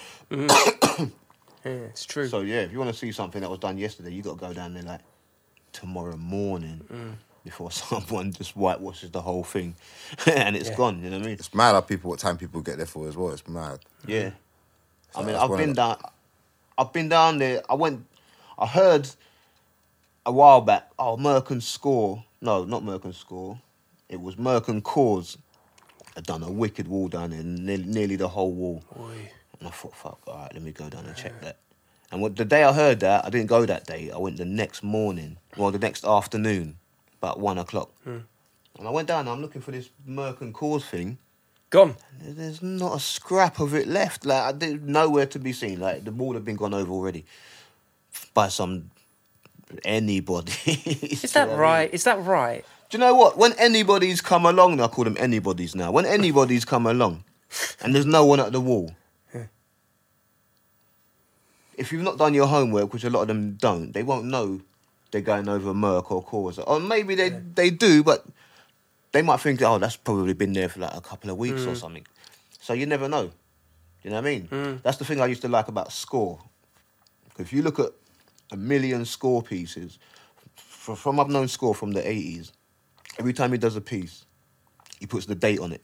B: Yeah, it's true.
E: So yeah, if you want to see something that was done yesterday, you got to go down there like tomorrow morning
B: Mm.
E: before someone just whitewashes the whole thing, and it's
B: Yeah.
E: gone. You know what I mean?
F: It's mad how people, what time people get there for as well. It's mad.
E: Yeah. I mean,
F: that's
E: I've
F: one of
E: been
F: the-
E: down. I've been down there. I went. I heard a while back. Oh, Merkin Score. No, not Merkin Score. It was Merkin Cause. Had done a wicked wall down there, ne- nearly the whole wall.
B: Oi.
E: And I thought, fuck, all right, let me go down and check that. And what, the day I heard that, I didn't go that day. I went the next morning, well, the next afternoon, about one o'clock. And I went down. I'm looking for this Merkin Cause thing.
B: Gone.
E: There's not a scrap of it left. Like, I did nowhere to be seen. Like, the wall had been gone over already by some anybody.
B: Is that right? Is that right?
E: Do you know what? When anybody's come along, I call them anybody's now. When anybody's come along, and there's no one at the wall, if you've not done your homework, which a lot of them don't, they won't know they're going over Merc or Cause. Or maybe they they do, but they might think, oh, that's probably been there for like a couple of weeks or something. So you never know. You know what I mean? That's the thing I used to like about Score. If you look at a million Score pieces, f- from I've known Score from the eighties, every time he does a piece, he puts the date on it.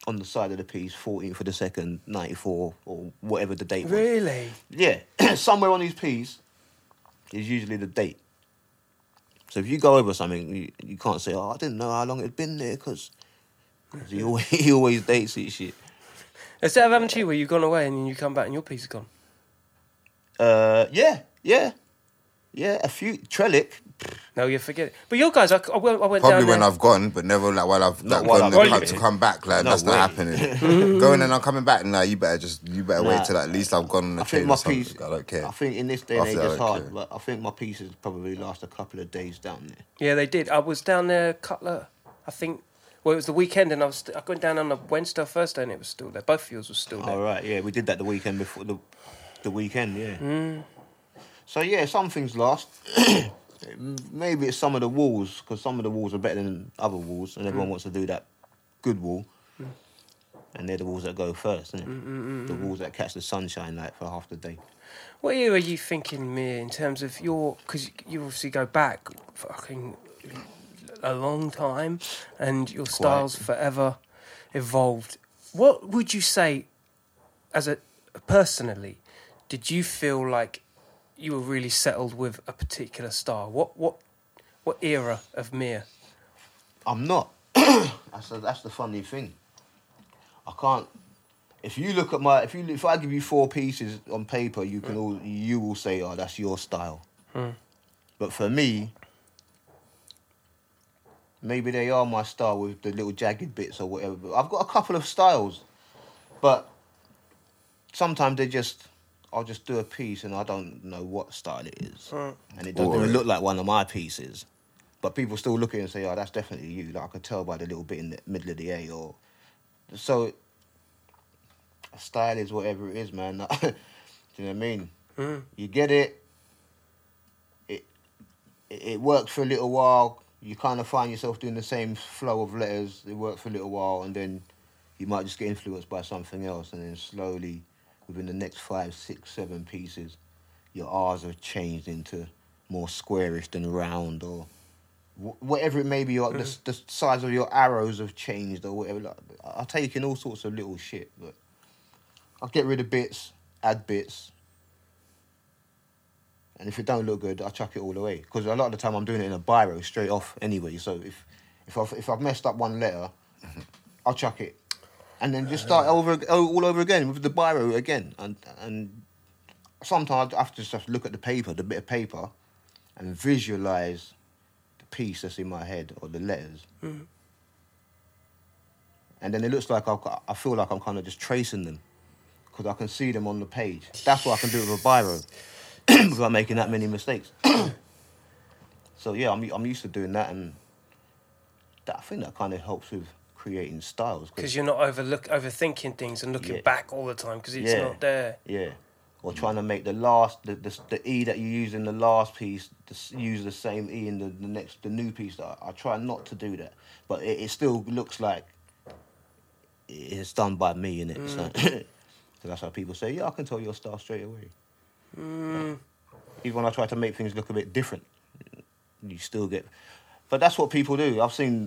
E: on the side of the piece, fourteenth for the second, ninety-four, or whatever the date was.
B: Really?
E: Yeah, somewhere on his piece is usually the date. So if you go over something, you, you can't say, oh, I didn't know how long it had been there, because he always, he always dates his shit.
B: Has that ever happened to you where you've gone away and then you come back and your piece is gone?
E: Uh, yeah, yeah. Yeah, a few. Trellick.
B: No, you forget it. But your guys, I, I went, I went
F: Probably
B: down
F: when
B: there.
F: I've gone, but never like while I've
E: Not
F: like,
E: while
F: gone
E: I've
F: and
E: gone.
F: come, to come back. Like
E: No
F: that's
E: way.
F: not happening. Going and I'm coming back. Nah, you better just you better
E: Nah.
F: wait till at least I've gone on the
E: I
F: train
E: think
F: or
E: my
F: something.
E: piece.
F: I don't care.
E: I think in this day and
F: After
E: age
F: that, I
E: it's
F: don't
E: hard,
F: care.
E: but I think my pieces probably last a couple of days down there.
B: Yeah, they did. I was down there a couple of, I think, well, it was the weekend and I was st- I went down on a Wednesday or Thursday and it was still there. Both of yours were still there.
E: All right, yeah, we did that the weekend before the the weekend, yeah. So yeah, some things last. Maybe it's some of the walls, because some of the walls are better than other walls, and everyone wants to do that good wall. And they're the walls that go first, isn't it? The walls that catch the sunshine like for half the day.
B: What year are you thinking, Mir, in terms of your... Because you obviously go back fucking a long time and your style's forever evolved. What would you say, as a personally, did you feel like you were really settled with a particular style? What what what era of Mir?
E: I'm not. that's, a, that's the funny thing. I can't... If you look at my... If you if I give you four pieces on paper, you can all you will say, oh, that's your style. But for me... Maybe they are my style with the little jagged bits or whatever. But I've got a couple of styles, but sometimes they just, I'll just do a piece and I don't know what style it is, and it doesn't
F: Or-
E: even look like one of my pieces. But people still look at it and say, "Oh, that's definitely you." Like I could tell by the little bit in the middle of the A. Or so. A style is whatever it is, man. Do you know what I mean? You get it. It it it works for a little while. You kind of find yourself doing the same flow of letters. It worked for a little while, and then you might just get influenced by something else, and then slowly, within the next five, six, seven pieces, your R's have changed into more squarish than round, or wh- whatever it may be. Or the, the size of your arrows have changed, or whatever. Like, I take in all sorts of little shit, but I'll get rid of bits, add bits. And if it don't look good, I chuck it all away. Because a lot of the time I'm doing it in a biro straight off anyway. So if if I've, if I've messed up one letter, I'll chuck it, and then just start over all over again with the biro again. And and sometimes I have to just have to look at the paper, the bit of paper, and visualize the piece that's in my head or the letters. And then it looks like I've got, I feel like I'm kind of just tracing them because I can see them on the page. That's what I can do with a biro. Without making that many mistakes. So yeah, I'm I'm used to doing that, and that, I think that kind of helps with creating styles.
B: Because you're not overlook overthinking things and looking
E: Yeah.
B: back all the time because it's
E: Yeah.
B: not there.
E: Yeah, or trying to make the last the, the the E that you use in the last piece to s- use the same E in the, the next the new piece. That I, I try not to do that, but it, it still looks like it's done by me, innit?
B: Mm.
E: So, so that's how people say, yeah, I can tell your style straight away.
B: Mm.
E: Even when I try to make things look a bit different, you still get. But that's what people do. I've seen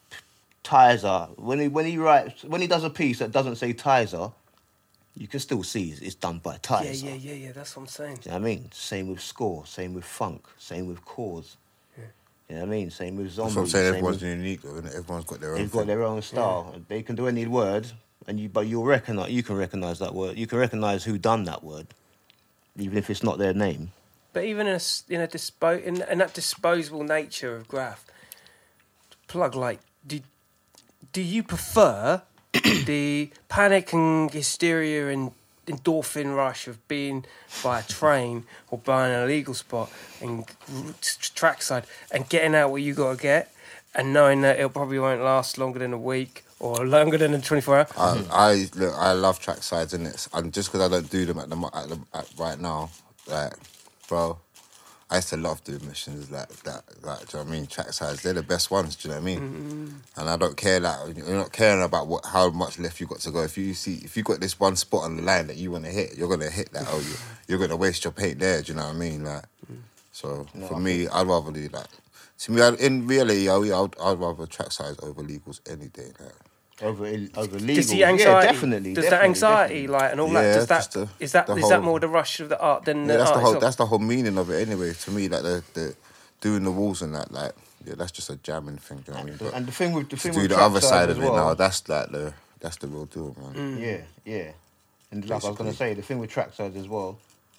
E: Tizer when he when he writes when he does a piece that doesn't say Tizer, you can still see it's done by Tizer.
B: Yeah, yeah, yeah, yeah. That's what I'm saying.
E: Do you know what I mean? Same with Score, same with Funk, same with Cause.
B: Yeah.
E: You know what I mean? Same with Zombie.
F: That's what I'm saying.
E: same
F: Everyone's
E: with-
F: unique, though, innit? Everyone's got their own.
E: They've got
F: thing.
E: their own style. They can do any word, and you but you'll recognize you can recognize that word. You can recognize who done that word, even if it's not their name.
B: But even in a, s- in, a dispo, in, in that disposable nature of graph, plug like, do, do you prefer the panic and hysteria and endorphin rush of being by a train or by an illegal spot and r- t- trackside and getting out what you got to get and knowing that it probably won't last longer than a week or longer than a twenty-four hour?
F: I, I look. I love track sides, and it's and just because I don't do them at the mo- at the at right now, like, bro, I used to love doing missions like that. Like, do you know what I mean? Track sides, they're the best ones. Do you know what I mean? And I don't care. Like, you're not caring about what how much left you got to go. If you see, if you got this one spot on the line that you want to hit, you're gonna hit that. Oh, you you're gonna waste your paint there. Do you know what I mean? Like, so for me, I'd rather do like. To me, I- in reality, I, I'd, I'd rather track sides over legals any day. Like.
E: over over legal.
B: Does the anxiety,
E: yeah, definitely.
B: Does
E: definitely,
B: that anxiety,
E: definitely.
B: like, and all
F: Yeah,
B: that, does that,
F: just the-
B: is that,
F: the
B: is that
F: whole-
B: more the rush of the art than
F: Yeah,
B: the
F: that's
B: art
F: the whole
B: itself?
F: that's the whole meaning of it anyway. To me, like the, the doing the walls and that, like yeah, that's just a jamming thing. Do you know what I mean? But
E: And the thing with the
F: to
E: thing
F: do
E: with
F: the other
E: trackside
F: side
E: as
F: of it
E: well,
F: now, that's like the that's the real deal, man.
B: Mm.
E: Yeah, yeah. And like I was gonna say, the thing with trackside as well,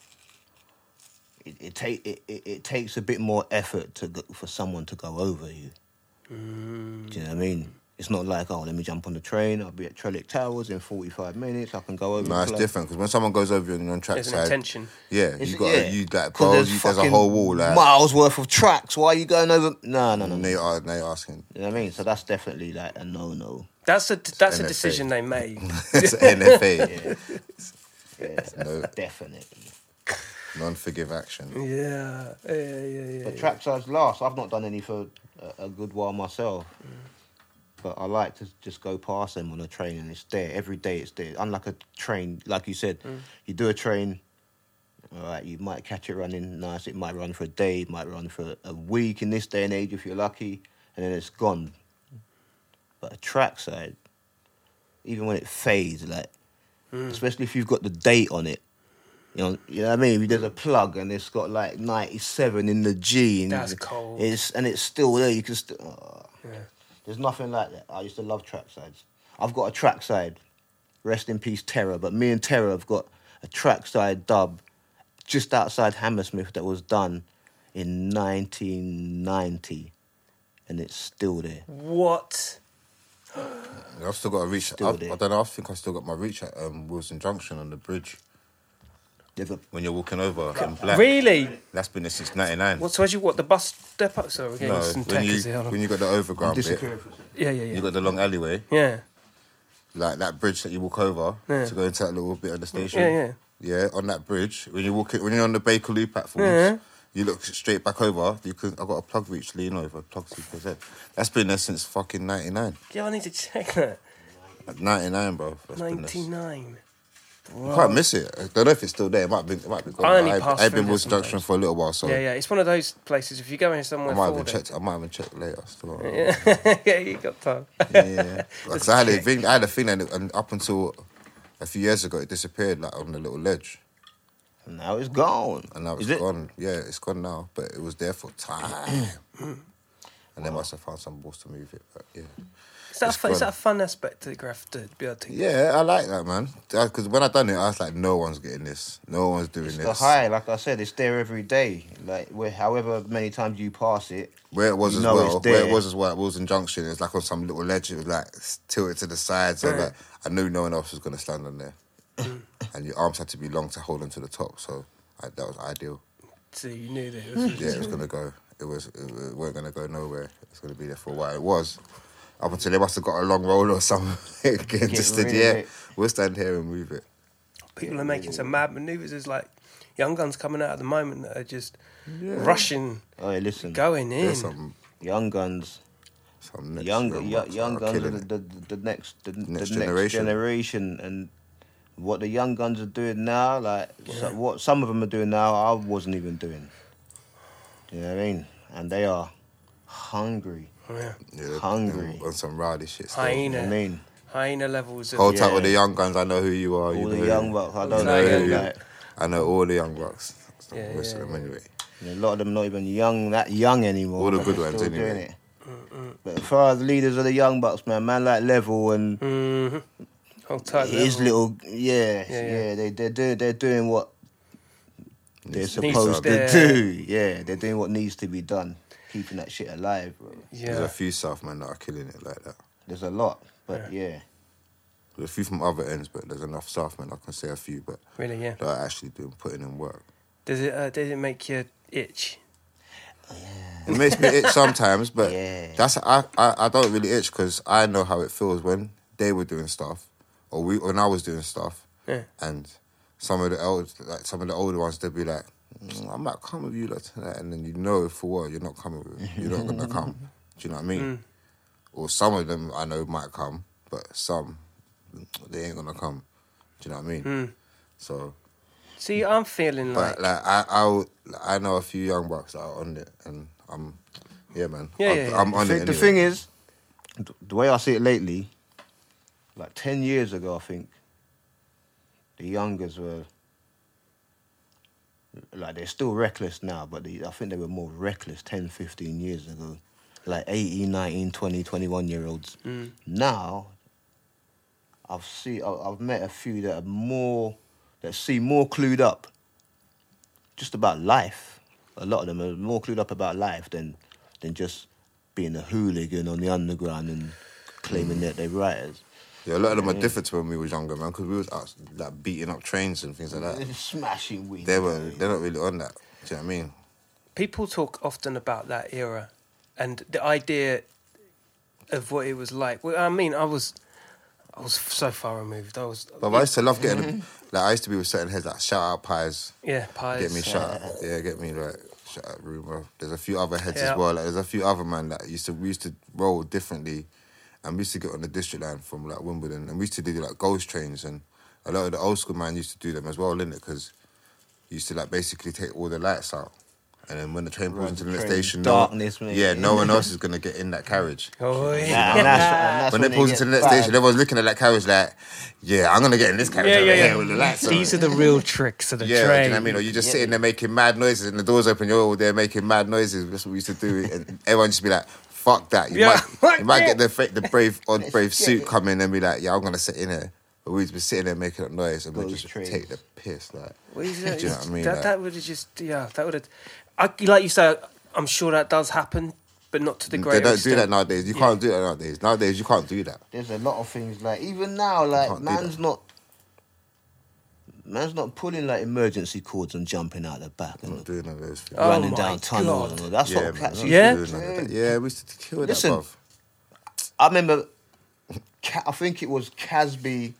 E: it it take it, it, it takes a bit more effort to go, for someone to go over you.
B: Mm.
E: Do you know what I mean? It's not like, oh, let me jump on the train. I'll be at Trellick Towers in forty-five minutes. I can go over.
F: No,
E: the
F: it's
E: club.
F: different because when someone goes over you and you're on track
B: There's an
F: side,
B: intention.
F: yeah,
E: It's-
F: you got
E: yeah.
F: you like
E: 'Cause
F: bro,
E: there's
F: you, there's a
E: fucking
F: whole wall like
E: miles worth of tracks. Why are you going over? No, no, no.
F: and
E: no.
F: they are they asking.
E: You know what I mean? So that's definitely like a no-no.
B: That's a that's a
F: N F A.
B: decision they made.
F: It's N F A,
E: Yeah,
F: No.
E: definitely.
F: non-forgive action.
B: Yeah, yeah, yeah, yeah.
E: But trackside's last. I've not done any for a, a good while myself. But I like to just go past them on a train and it's there. Every day it's there. Unlike a train, like you said, you do a train, all right, you might catch it running nice. It might run for a day, it might run for a week in this day and age if you're lucky, and then it's gone. But a trackside, even when it fades, like, especially if you've got the date on it, you know, you know what I mean? If there's a plug and it's got like ninety-seven in the G, and
B: That's cold.
E: It's and it's still there. You can still. Oh.
B: Yeah.
E: There's nothing like that. I used to love tracksides. I've got a trackside. Rest in peace, Terror. But me and Terror have got a trackside dub just outside Hammersmith that was done in nineteen ninety, and it's still there.
B: What?
F: I've still got a reach.
E: Still
F: I've,
E: there.
F: I don't know. I think I've still got my reach at um, Wilson Junction on the bridge
E: There's a-
F: when you're walking over in black.
B: Really?
F: That's been there since ninety-nine.
B: What? So as you what the bus depot? Sorry, we're getting
F: No,
B: some
F: when you
B: techers here.
F: when you got the overground bit,
E: Disappear for a second.
B: Yeah, yeah, yeah.
F: you got the long alleyway,
B: yeah,
F: like that bridge that you walk over
B: Yeah.
F: to go into that little bit of the station.
B: yeah, yeah.
F: Yeah, on that bridge, when you walk it, when you're on the Bakerloo platforms,
B: Yeah.
F: you look straight back over. You can. I got a plug reach lean over, plug C P Z. That's been there since fucking ninety-nine.
B: Yeah, I need to check that.
F: ninety-nine, bro. That's been there.
B: Ninety-nine.
F: I can't miss it. I don't know if it's still there. It might be. It might be gone.
B: I only
F: I,
B: passed
F: I've
B: through
F: been
B: there
F: Wilson Junction
B: sometimes.
F: for a little while, so
B: Yeah, yeah. It's one of those places. If you go in
F: I
B: somewhere
F: might
B: for
F: have
B: it-
F: checked. I might have checked later. Still.
B: Yeah, yeah, you got time.
F: Yeah, because I had a thing. I had a thing, and, and up until a few years ago, it disappeared like on the little ledge,
E: And now it's gone.
F: and now it's
E: Is it?
F: gone. Yeah, it's gone now, but it was there for time. And they must have found some balls to move it. But yeah,
B: Is that, a
F: It's
B: fun, is
F: gone.
B: that a fun aspect to graph to be able to?
F: yeah, I like that, man. Because when I done it, I was like, no one's getting this. No one's doing
E: It's
F: this.
E: the high, like I said, it's there every day. Like where, however many times you pass it,
F: Where it was
E: you
F: as
E: know
F: well,
E: it's
F: where it
E: there.
F: was as well at Wilson Junction, it was like on some little ledge. It was like tilted to the side, so
B: Right.
F: like I knew no one else was gonna stand on there, and your arms had to be long to hold onto the top. So I, that was ideal.
B: So you knew that it was.
F: Yeah, it was gonna go. It was. It, it weren't gonna go nowhere. It was gonna be there for a while. It was up until they must have got a long roll or something. Again,
E: Get
F: just
E: rid
F: said,
E: of
F: yeah,
E: it.
F: we'll stand here and move it.
B: People are making some mad manoeuvres. There's like young guns coming out at the moment that are just rushing,
E: oh, hey, listen,
B: going in.
F: There's some
E: young guns,
F: some next
E: young,
F: young
E: young,
F: bucks
E: young
F: that are
E: guns are
F: killing
E: the,
F: it.
E: the, the next, the, the next
F: generation.
E: generation. and what the young guns are doing now, like so, what some of them are doing now, I wasn't even doing. Do you know what I mean? And they are hungry,
B: Yeah.
F: Yeah, they're
E: hungry.
F: on some rowdy shit. Still.
E: You know
B: Hyena,
E: what I mean?
B: hyena levels of.
F: Hold tight with
E: Yeah.
F: the young guns. I know who you are. you
E: All
F: know
E: the
F: who-
E: young bucks, I
B: I
E: don't
B: know
E: know.
B: who you
E: Like,
F: I know all the young bucks. So
B: Yeah,
F: most
B: yeah,
F: of them
B: yeah.
F: anyway.
E: a lot of them not even young, that young anymore.
F: All the
E: but
F: good
E: they're
F: ones,
E: still
F: anyway.
E: doing it. But as far as the leaders of the young bucks, man, man like Level and
B: Mm-hmm. Hold tight.
E: his
B: level.
E: little, yeah,
B: Yeah,
E: yeah,
B: yeah.
E: they they're doing they're doing what they're
F: Needs
B: to be
E: supposed
B: done.
E: to do. Yeah, they're doing what needs to be done, keeping that shit alive, bro.
F: There's
B: Yeah.
F: a few South men that are killing it like that.
E: There's a lot, but yeah,
F: There's a few from other ends, but there's enough South men I can say a few, but
B: Really, yeah.
F: that are actually doing putting in work.
B: Does it? Uh, does it make you itch?
F: It makes me itch sometimes, but
E: Yeah.
F: that's I, I I don't really itch because I know how it feels when they were doing stuff, or we when I was doing stuff,
B: Yeah.
F: and some of the old like some of the older ones they'd be like, mm, I might come with you like tonight, and then you know for what you're not coming with, you're not gonna come. Do you know what I mean?
B: Mm.
F: Or some of them I know might come, but some they ain't gonna come. Do you know what I mean?
B: Mm.
F: So.
B: See, I'm feeling like.
F: But like I, I, would- I know a few young bucks that are on it, and I'm, yeah, man.
B: Yeah,
F: I'm,
B: yeah, yeah.
F: I'm on
E: the,
F: it.
E: thing- the
F: anyway.
E: thing is, th- the way I see it lately, like ten years ago, I think, the youngers were, like, they're still reckless now, but they, I think they were more reckless ten, fifteen years ago. Like eighteen, nineteen, twenty, twenty-one-year-olds. Mm. Now, I've seen, I've met a few that are more, that seem more clued up just about life. A lot of them are more clued up about life than than just being a hooligan on the underground and claiming mm. that they're writers.
F: Yeah, a lot of them are different to when we was younger, man, because we was out, like beating up trains and things like that.
E: They're just smashing weed.
F: They were, they're not really on that. Do you know what I mean?
B: People talk often about that era and the idea of what it was like. Well, I mean, I was, I was so far removed. I was.
F: But I used to love getting, them, like I used to be with certain heads like shout out Pies.
B: Yeah, Pies.
F: Get me shout out, yeah, get me like shout out Rumour. There's a few other heads
B: Yeah.
F: as well. Like there's a few other man that used to we used to roll differently. And we used to get on the district line from like Wimbledon, and we used to do like ghost trains, and a lot of the old school man used to do them as well, didn't it? Because you used to like basically take all the lights out, and then when the train pulls into the next station,
E: darkness,
F: no,
E: mate.
F: yeah, no one else is gonna get in that carriage.
B: Oh yeah.
E: Nah, and that's, and that's
F: When it pulls into the next station, everyone's looking at that carriage like, yeah, I'm gonna get in this carriage
B: Yeah,
F: over
B: yeah,
F: here
B: yeah.
F: with the lights on.
B: These are the real tricks of the
F: Yeah,
B: train.
F: do you know what I mean? Or you're just sitting there making mad noises, and the doors open, you're all there making mad noises. That's what we used to do, and everyone just be like, fuck that. You
B: Yeah.
F: might you might get the fa- the brave odd brave suit come in and be like, yeah, I'm gonna sit in here. But we'd be sitting there making up noise and we
E: Those
F: just
E: trains.
F: take the piss. Like,
B: Well,
F: do you know what I mean?
B: That,
F: Like,
B: that would have just, yeah, that would have. I, like you say, I'm sure that does happen, but not to the great
F: they don't
B: extent.
F: do that nowadays. You can't do that nowadays. Nowadays, you can't do that.
E: There's a lot of things, like, even now, like,
F: Can't do
E: man's
F: that.
E: not... Man's not pulling, like, emergency cords and jumping out the back and
F: Not doing all those things.
B: Oh
E: running
B: my
E: down tunnels.
B: God.
E: And all. That's
F: yeah,
E: what
F: man,
E: cats
F: not
E: used
B: Yeah?
E: to
F: doing
E: do.
F: none of that. Yeah, we used to kill that,
E: Listen,
F: bruv.
E: I remember, Ca- I think it was Casby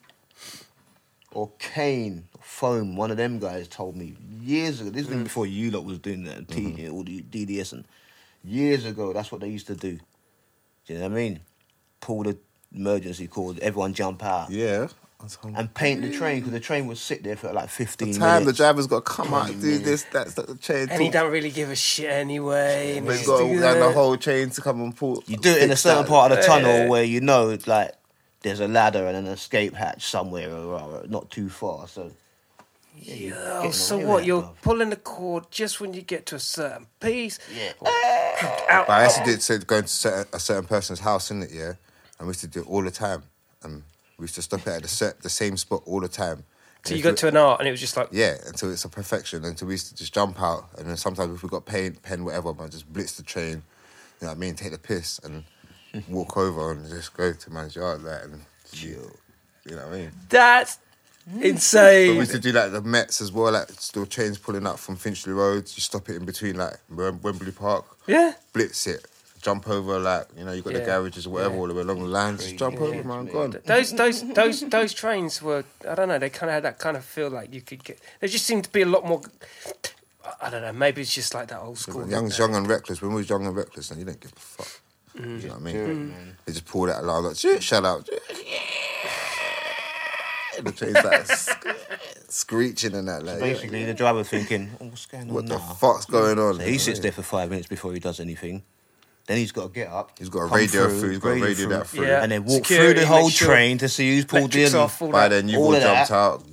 E: or Kane, Foam, one of them guys told me years ago, this is even before you lot was doing that, T, all the D D S, and years ago, that's what they used to do. Do you know what I mean? Pull the emergency cord, everyone jump out.
F: Yeah.
E: And paint the train, because the train would sit there for like fifteen
F: The time
E: minutes.
F: the driver's got to come out and do this, that's the train.
B: And he
F: talk.
B: don't really give a shit anyway. and
F: They've
B: he's
F: got to
B: doing
F: run the
B: that.
F: whole chain to come and pull.
E: You do it in a
F: fix
E: certain
F: that.
E: part of the tunnel
B: Yeah.
E: where you know, like, there's a ladder and an escape hatch somewhere, or, or not too far. So, yeah, you're
B: Oh,
E: getting
B: so
E: away with
B: what?
E: that,
B: You're
E: bruv.
B: pulling the cord just when you get to a certain piece.
E: Yeah.
B: Out.
F: But I actually did say going to certain, a certain person's house, innit, yeah? And we used to do it all the time. And we used to stop it at the, set, the same spot all the time.
B: So
F: And
B: you
F: if
B: got to an art, and it was just like,
F: Yeah, until it's a perfection. Until we used to just jump out. And then sometimes if we got paint, pen, whatever, man, just blitz the train. You know what I mean? Take the piss and walk over and just go to man's yard, like, and chill. You know what I mean?
B: that's
F: But we
B: insane.
F: used to do like the Mets as well, like still trains pulling up from Finchley Road. You stop it in between like Wem- Wembley Park,
B: Yeah.
F: blitz it, jump over like you know you got
B: Yeah.
F: the garages or whatever all the way along the lines. Just jump over, man, gone.
B: Those those those those trains were, I don't know, they kind of had that kind of feel like you could get. There just seemed to be a lot more. I don't know. Maybe it's just like that old school.
F: Young's young and reckless. When we was young and reckless, and you didn't give a fuck. You know what I mean? They just pulled that alarm like, shit, shut up. The train's like sc- screeching and that. Like,
E: Basically, the driver thinking, oh, what's going on
F: what the
E: now?
F: fuck's going on?
E: So he sits there for five minutes before he does anything. Then he's got to get up.
F: He's got to
E: come
F: radio
E: through,
F: through. He's got to radio
E: through,
F: that through.
B: Yeah.
E: and then walk
B: Security,
E: through the whole
B: make sure
E: train to see who's pulled
B: Electrics
E: in.
B: off, all
F: By
B: that.
F: then you've
E: All
F: all
E: of that.
F: jumped out.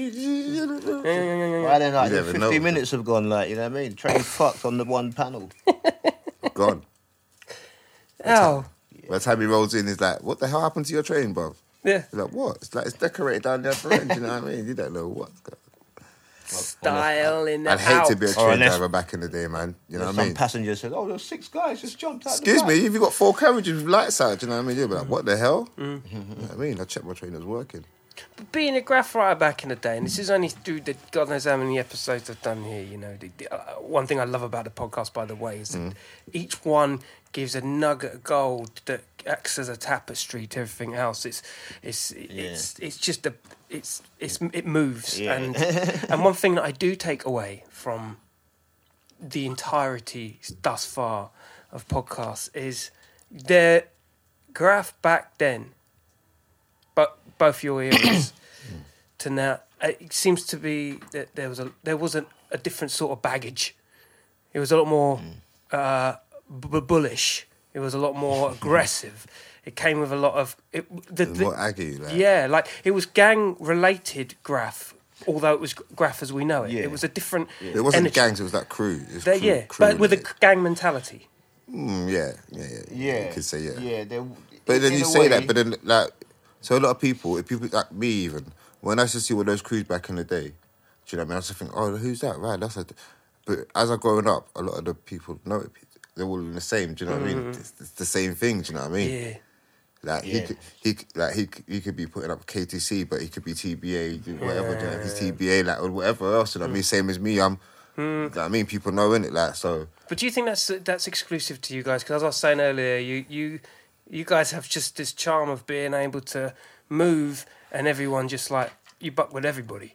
E: By then, like,
F: You never
E: fifty
F: know.
E: minutes have gone, like, you know what I mean? Train fucked on the one panel.
F: Gone.
B: Oh,
F: By the time he rolls in, he's like, what the hell happened to your train, bruv?
B: yeah.
F: He's like, what? It's like it's decorated down the other end, you know what I mean? You don't know what's going
B: Style in the
F: I'd hate to be a
B: house.
F: train
E: Or unless-
F: driver back in the day, man. You know what I
E: Some
F: mean?
E: passenger said, oh, there's six guys just jumped out
F: Excuse
E: the
F: me,
E: back.
F: if you got four carriages with lights out, do you know what I mean? You'll be like, what the hell? You know what I mean? I checked my train was working.
B: Being a graph writer back in the day, and this is only through the God knows how many episodes I've done here. You know, the, the, uh, one thing I love about the podcast, by the way, is that
F: Mm.
B: each one gives a nugget of gold that acts as a tapestry to everything else. It's it's it's it's just a it's it's it moves,
E: Yeah.
B: and and one thing that I do take away from the entirety thus far of podcasts is their graph back then. But both your eras to now, it seems to be that there was a there was a, a different sort of baggage. It was a lot more uh, b- bullish It was a lot more aggressive. It came with a lot of it, the,
F: It's
B: the,
F: more aggy, like.
B: yeah, like it was gang related graph, although it was graph as we know it.
E: Yeah.
B: It was a different.
F: It wasn't
B: energy.
F: gangs, it was like crew. It was
B: They-
F: crew
B: yeah,
F: crew
B: but with a
F: related.
B: gang mentality.
F: Mm, yeah, yeah, yeah.
E: Yeah.
F: You could say yeah.
E: Yeah. They,
F: But then
E: in
F: you
E: a
F: say
E: way-
F: that, but then like, so a lot of people, if people like me even, when I used to see all those crews back in the day, do you know what I mean? I used to think, oh, who's that? Right, that's a. But as I growing up, a lot of the people know it. They're all the same. Do you know what I mean? It's, it's the same thing. Do you know what I mean?
B: Yeah.
F: Like he
E: Yeah.
F: could, he could- like he could- he could be putting up K T C, but he could be T B A, do whatever. do you know, He's T B A, like or whatever else. You know what I mean? Same as me. I'm. You know what I mean? People know in it, like so.
B: But do you think that's that's exclusive to you guys? Because as I was saying earlier, you you you guys have just this charm of being able to move, and everyone just like you buck with everybody.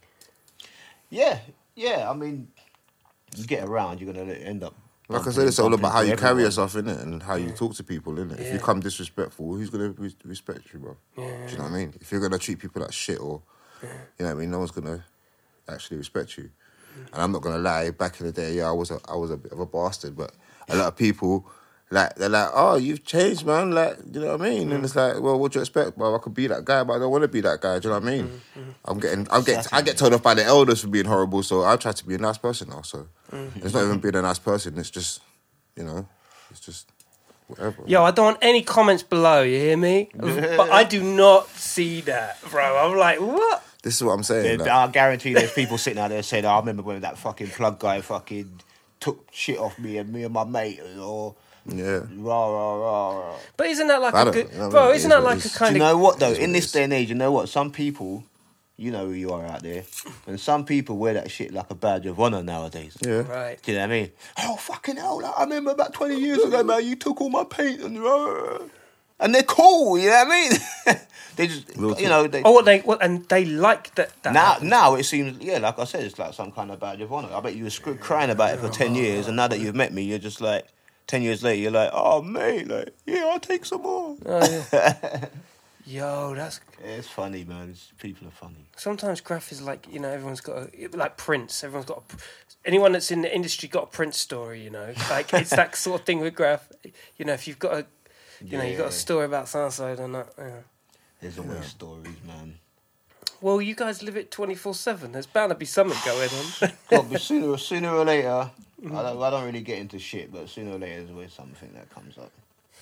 E: Yeah, yeah. I mean, you get around, you're gonna end up.
F: Like I
E: bumping-
F: said, it's all
E: bumping
F: about how
E: into
F: you carry
E: everyone.
F: yourself in it and how you talk to people in it. If
B: Yeah.
F: you come disrespectful, who's gonna re- respect you, bro? Do you know what I mean? If you're gonna treat people like shit, or you know what I mean, no one's gonna actually respect you. And I'm not gonna lie. Back in the day, yeah, I was a, I was a bit of a bastard, but a lot of people. Like they're like, oh, you've changed, man. Like, you know what I mean? And it's like, well, what do you expect? Well, I could be that guy, but I don't want to be that guy. Do you know what I mean? I'm getting, I'm getting, I get told off by the elders for being horrible, so I try to be a nice person now. So it's not even being a nice person. It's just, you know, it's just whatever.
B: Yo, I don't want any comments below. You hear me? But I do not see that, bro. I'm like, what?
F: This is what I'm saying.
E: There-
F: like,
E: I guarantee there's people sitting out there saying, oh, I remember when that fucking plug guy fucking took shit off me and me and my mate, or
F: yeah.
E: rah rah rah rah.
B: But isn't that like
F: I
B: a
F: don't-
B: good,
F: I don't
B: bro?
F: know, it
B: Isn't
F: is
B: that
F: what it
B: like a
F: is.
B: kind
E: Do you
B: of?
E: know what though?
F: It's what
E: In
F: it
E: this
F: is.
E: day and age, you know what? Some people, you know who you are out there, and some people wear that shit like a badge of honor nowadays.
F: Yeah.
B: Right.
E: Do you know what I mean? Oh fucking hell! Like, I remember about twenty years ago, man. You took all my paint and uh, and they're cool. You know what I mean? They just,
F: Real
E: you know, they,
B: Oh, what they what, and they like that. that
E: now,
B: happens.
E: now it seems, yeah, like I said, it's like some kind of badge of honor. I bet you were sc- crying about it for ten years, and now that you've met me, you're just like, ten years later, you're like, oh mate, like, yeah, I'll take some more.
B: Oh, yeah. Yo, that's
E: It's funny, man. It's, people are funny.
B: sometimes graph is like, you know, everyone's got a, like Prince. Everyone's got a, pr- anyone that's in the industry got a Prince story. You know, like it's that sort of thing with graph. You know, if you've got a, you know, you've got
E: Yeah.
B: a story about so and so, then that. Yeah.
E: There's always stories, man.
B: Well, you guys live it twenty four seven. There's bound to be something going on.
E: Well, but sooner, sooner or later, I don't, I don't really get into shit, but sooner or later, there's always something that comes up.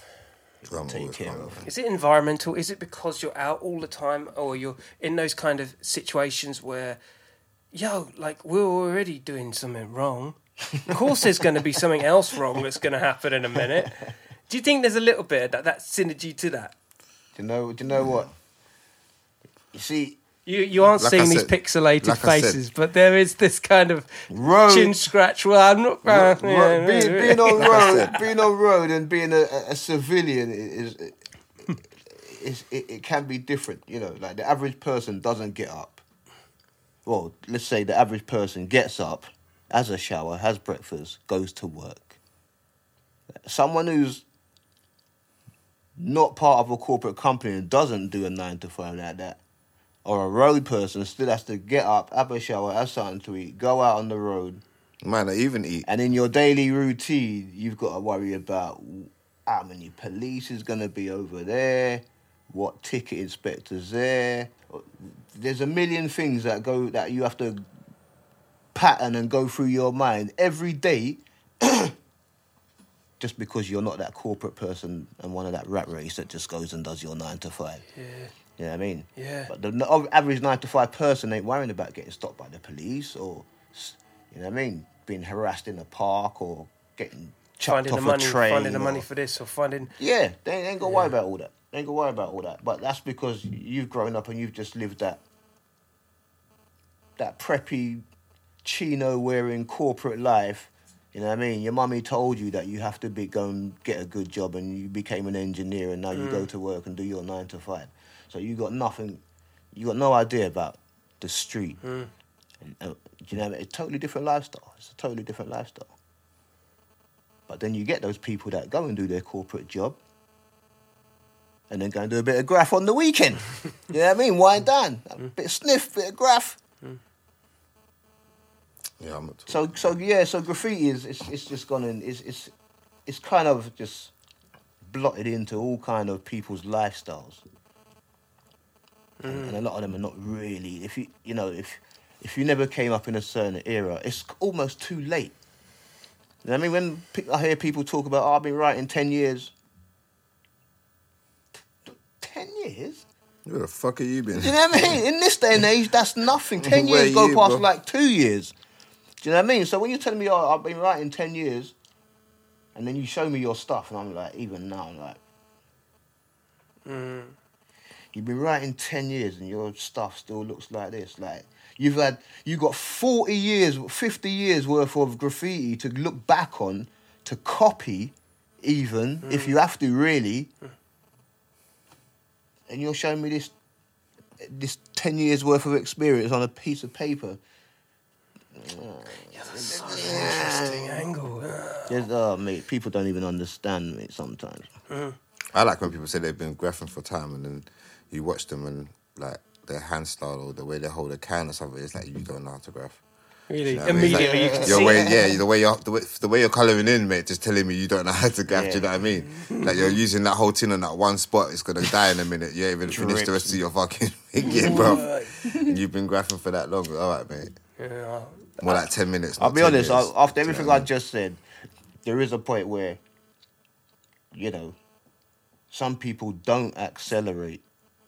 F: I'm
E: Take
F: always
E: care
F: kind
E: of.
B: Is it environmental? Is it because you're out all the time, or you're in those kind of situations where, yo, like we're already doing something wrong. Of course, there's going to be something else wrong that's going to happen in a minute. Do you think there's a little bit of that, that synergy to that?
E: Do you know? Do you know what? You see,
B: You you aren't
F: Like
B: seeing
F: I
B: these
F: said-
B: pixelated
F: like I said-
B: faces, but there is this kind of
E: road,
B: chin scratch. Well, I'm not. Uh,
E: ro-
B: yeah,
E: being,
B: yeah,
E: being on
F: Like I
E: road,
F: said.
E: being on road, and being a, a a civilian is, is it, it can be different. You know, like the average person doesn't get up. Well, let's say the average person gets up, has a shower, has breakfast, goes to work. Someone who's not part of a corporate company and doesn't do a nine to five like that, or a road person still has to get up, have a shower, have something to eat, go out on the road,
F: Man, I even eat.
E: and in your daily routine, you've got to worry about how many police is going to be over there, what ticket inspector's there. There's a million things that go that you have to pattern and go through your mind every day. Just because you're not that corporate person and one of that rat race that just goes and does your nine to five.
B: yeah.
E: You know what I mean?
B: Yeah.
E: But the n- average nine to five person ain't worrying about getting stopped by the police or, s- you know what I mean, being harassed in a park or getting chucked
B: Finding
E: off
B: the money,
E: a train.
B: finding the
E: or-
B: money for this, or finding.
E: Yeah, they ain't, they ain't got to worry about all that. They ain't got to worry about all that. But that's because you've grown up and you've just lived that that preppy, chino-wearing corporate life. You know what I mean? Your mummy told you that you have to be go and get a good job, and you became an engineer, and now you go to work and do your nine to five. So you got nothing, you got no idea about the street. And, uh, do you know what I mean? It's a totally different lifestyle. It's a totally different lifestyle. But then you get those people that go and do their corporate job, and then go and do a bit of graph on the weekend. You know what I mean? Wind down, a bit of sniff, bit of graph.
F: Yeah, I'm not talking.
E: So, so yeah, so graffiti is it's, it's just gone in. It's it's it's kind of just blotted into all kind of people's lifestyles.
B: Mm.
E: And, and a lot of them are not really. If you you know if if you never came up in a certain era, it's almost too late. You know what I mean, when pe- I hear people talk about, oh, I've been writing ten years. Ten years?
F: Where the fuck have you been?
E: Do you know what I mean? In this day and age, that's nothing. Ten
F: Where
E: years go
F: you,
E: past
F: bro?
E: like two years. Do you know what I mean? So when you're telling me, oh, I've been writing ten years, and then you show me your stuff, and I'm like, even now, I'm like,
B: Mm.
E: you've been writing ten years, and your stuff still looks like this. Like, you've had, you got forty years, fifty years worth of graffiti to look back on, to copy, even,
B: Mm.
E: if you have to, really. And you're showing me this this ten years worth of experience on a piece of paper.
B: Yeah, that's such an interesting angle.
E: There's, oh, mate, people don't even understand me sometimes.
F: I like when people say they've been graphing for time and then you watch them and like their hand style or the way they hold a can or something. It's like you don't know how to graph.
B: Really,
F: You know what I mean? It's
B: immediately
F: like,
B: you can
F: your
B: see
F: way,
B: it.
F: yeah, the way you're the way, the way you're colouring in, mate, just telling me you don't know how to graph.
E: Yeah.
F: Do you know what I mean? Like you're using that whole tin on that one spot, it's gonna die in a minute. You ain't even finished the rest of your fucking thing yet, bro. And you've been graphing for that long. All right, mate.
B: Yeah.
F: More like ten minutes.
E: I'll
F: not
E: be
F: ten
E: honest,
F: years.
E: I, after
F: Do you know
E: everything
F: what
E: I
F: mean?
E: just said, there is a point where, you know, some people don't accelerate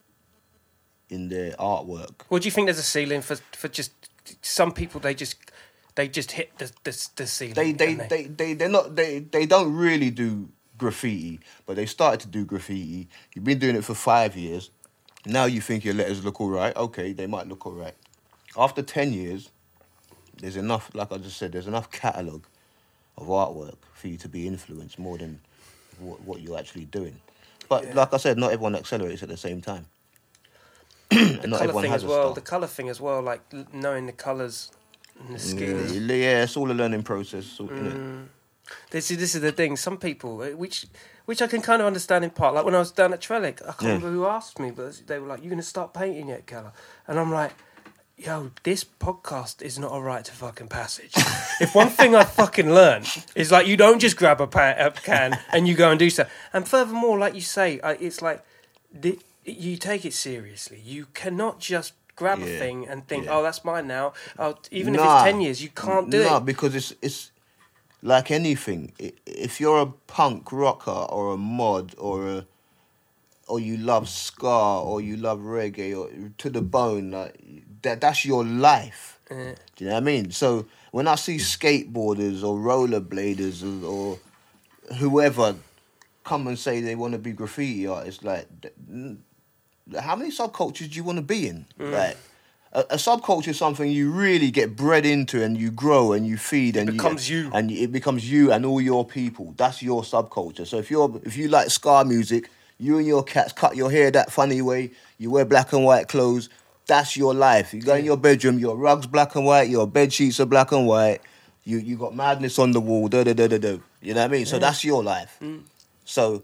E: in their artwork.
B: Well, do you think there's a ceiling for for just some people? They just they just hit the the, the ceiling.
E: They they,
B: don't
E: they they they're not they they don't really do graffiti, but they started to do graffiti. You've been doing it for five years. Now you think your letters look all right. Okay, they might look all right. After ten years, there's enough. Like I just said, there's enough catalogue of artwork for you to be influenced more than what, what you're actually doing. But
B: Yeah.
E: like I said, not everyone accelerates at the same time.
B: the
E: and not
B: colour
E: everyone
B: thing
E: has
B: as
E: a
B: well.
E: style.
B: The colour thing as well, like l- knowing the colours and the skins.
E: Yeah, yeah, it's all a learning process. So, innit?
B: This is this is the thing. Some people, uh, which which I can kind of understand in part. Like when I was down at Trellick, I can't
E: Yeah.
B: remember who asked me, but they were like, "You're gonna start painting yet, Keller?" And I'm like, "Yo, this podcast is not a rite of fucking passage." If one thing I fucking learned is like, you don't just grab a, pa- a can and you go and do stuff. And furthermore, like you say, uh, it's like the, you take it seriously. You cannot just grab a
E: Yeah.
B: thing and think,
E: Yeah.
B: "Oh, that's mine now." Oh, even if
E: Nah.
B: it's ten years, you can't do
E: No,
B: it.
E: because it's it's like anything. I- If you're a punk rocker or a mod or a or you love ska or you love reggae or to the bone, like that that's your life.
B: Yeah.
E: Do you know what I mean? So when I see skateboarders or rollerbladers or, or whoever come and say they want to be graffiti artists, like, th- n- how many subcultures do you want to be in?
B: Mm.
E: Like, a, a subculture is something you really get bred into and you grow and you feed and
B: becomes you.
E: and it becomes you and all your people. That's your subculture. So if you're if you like ska music, you and your cats cut your hair that funny way, you wear black and white clothes. That's your life. You go in your bedroom, your rug's black and white, your bed sheets are black and white. You you got madness on the wall. Da da da da da. You know what I mean? So that's your life. So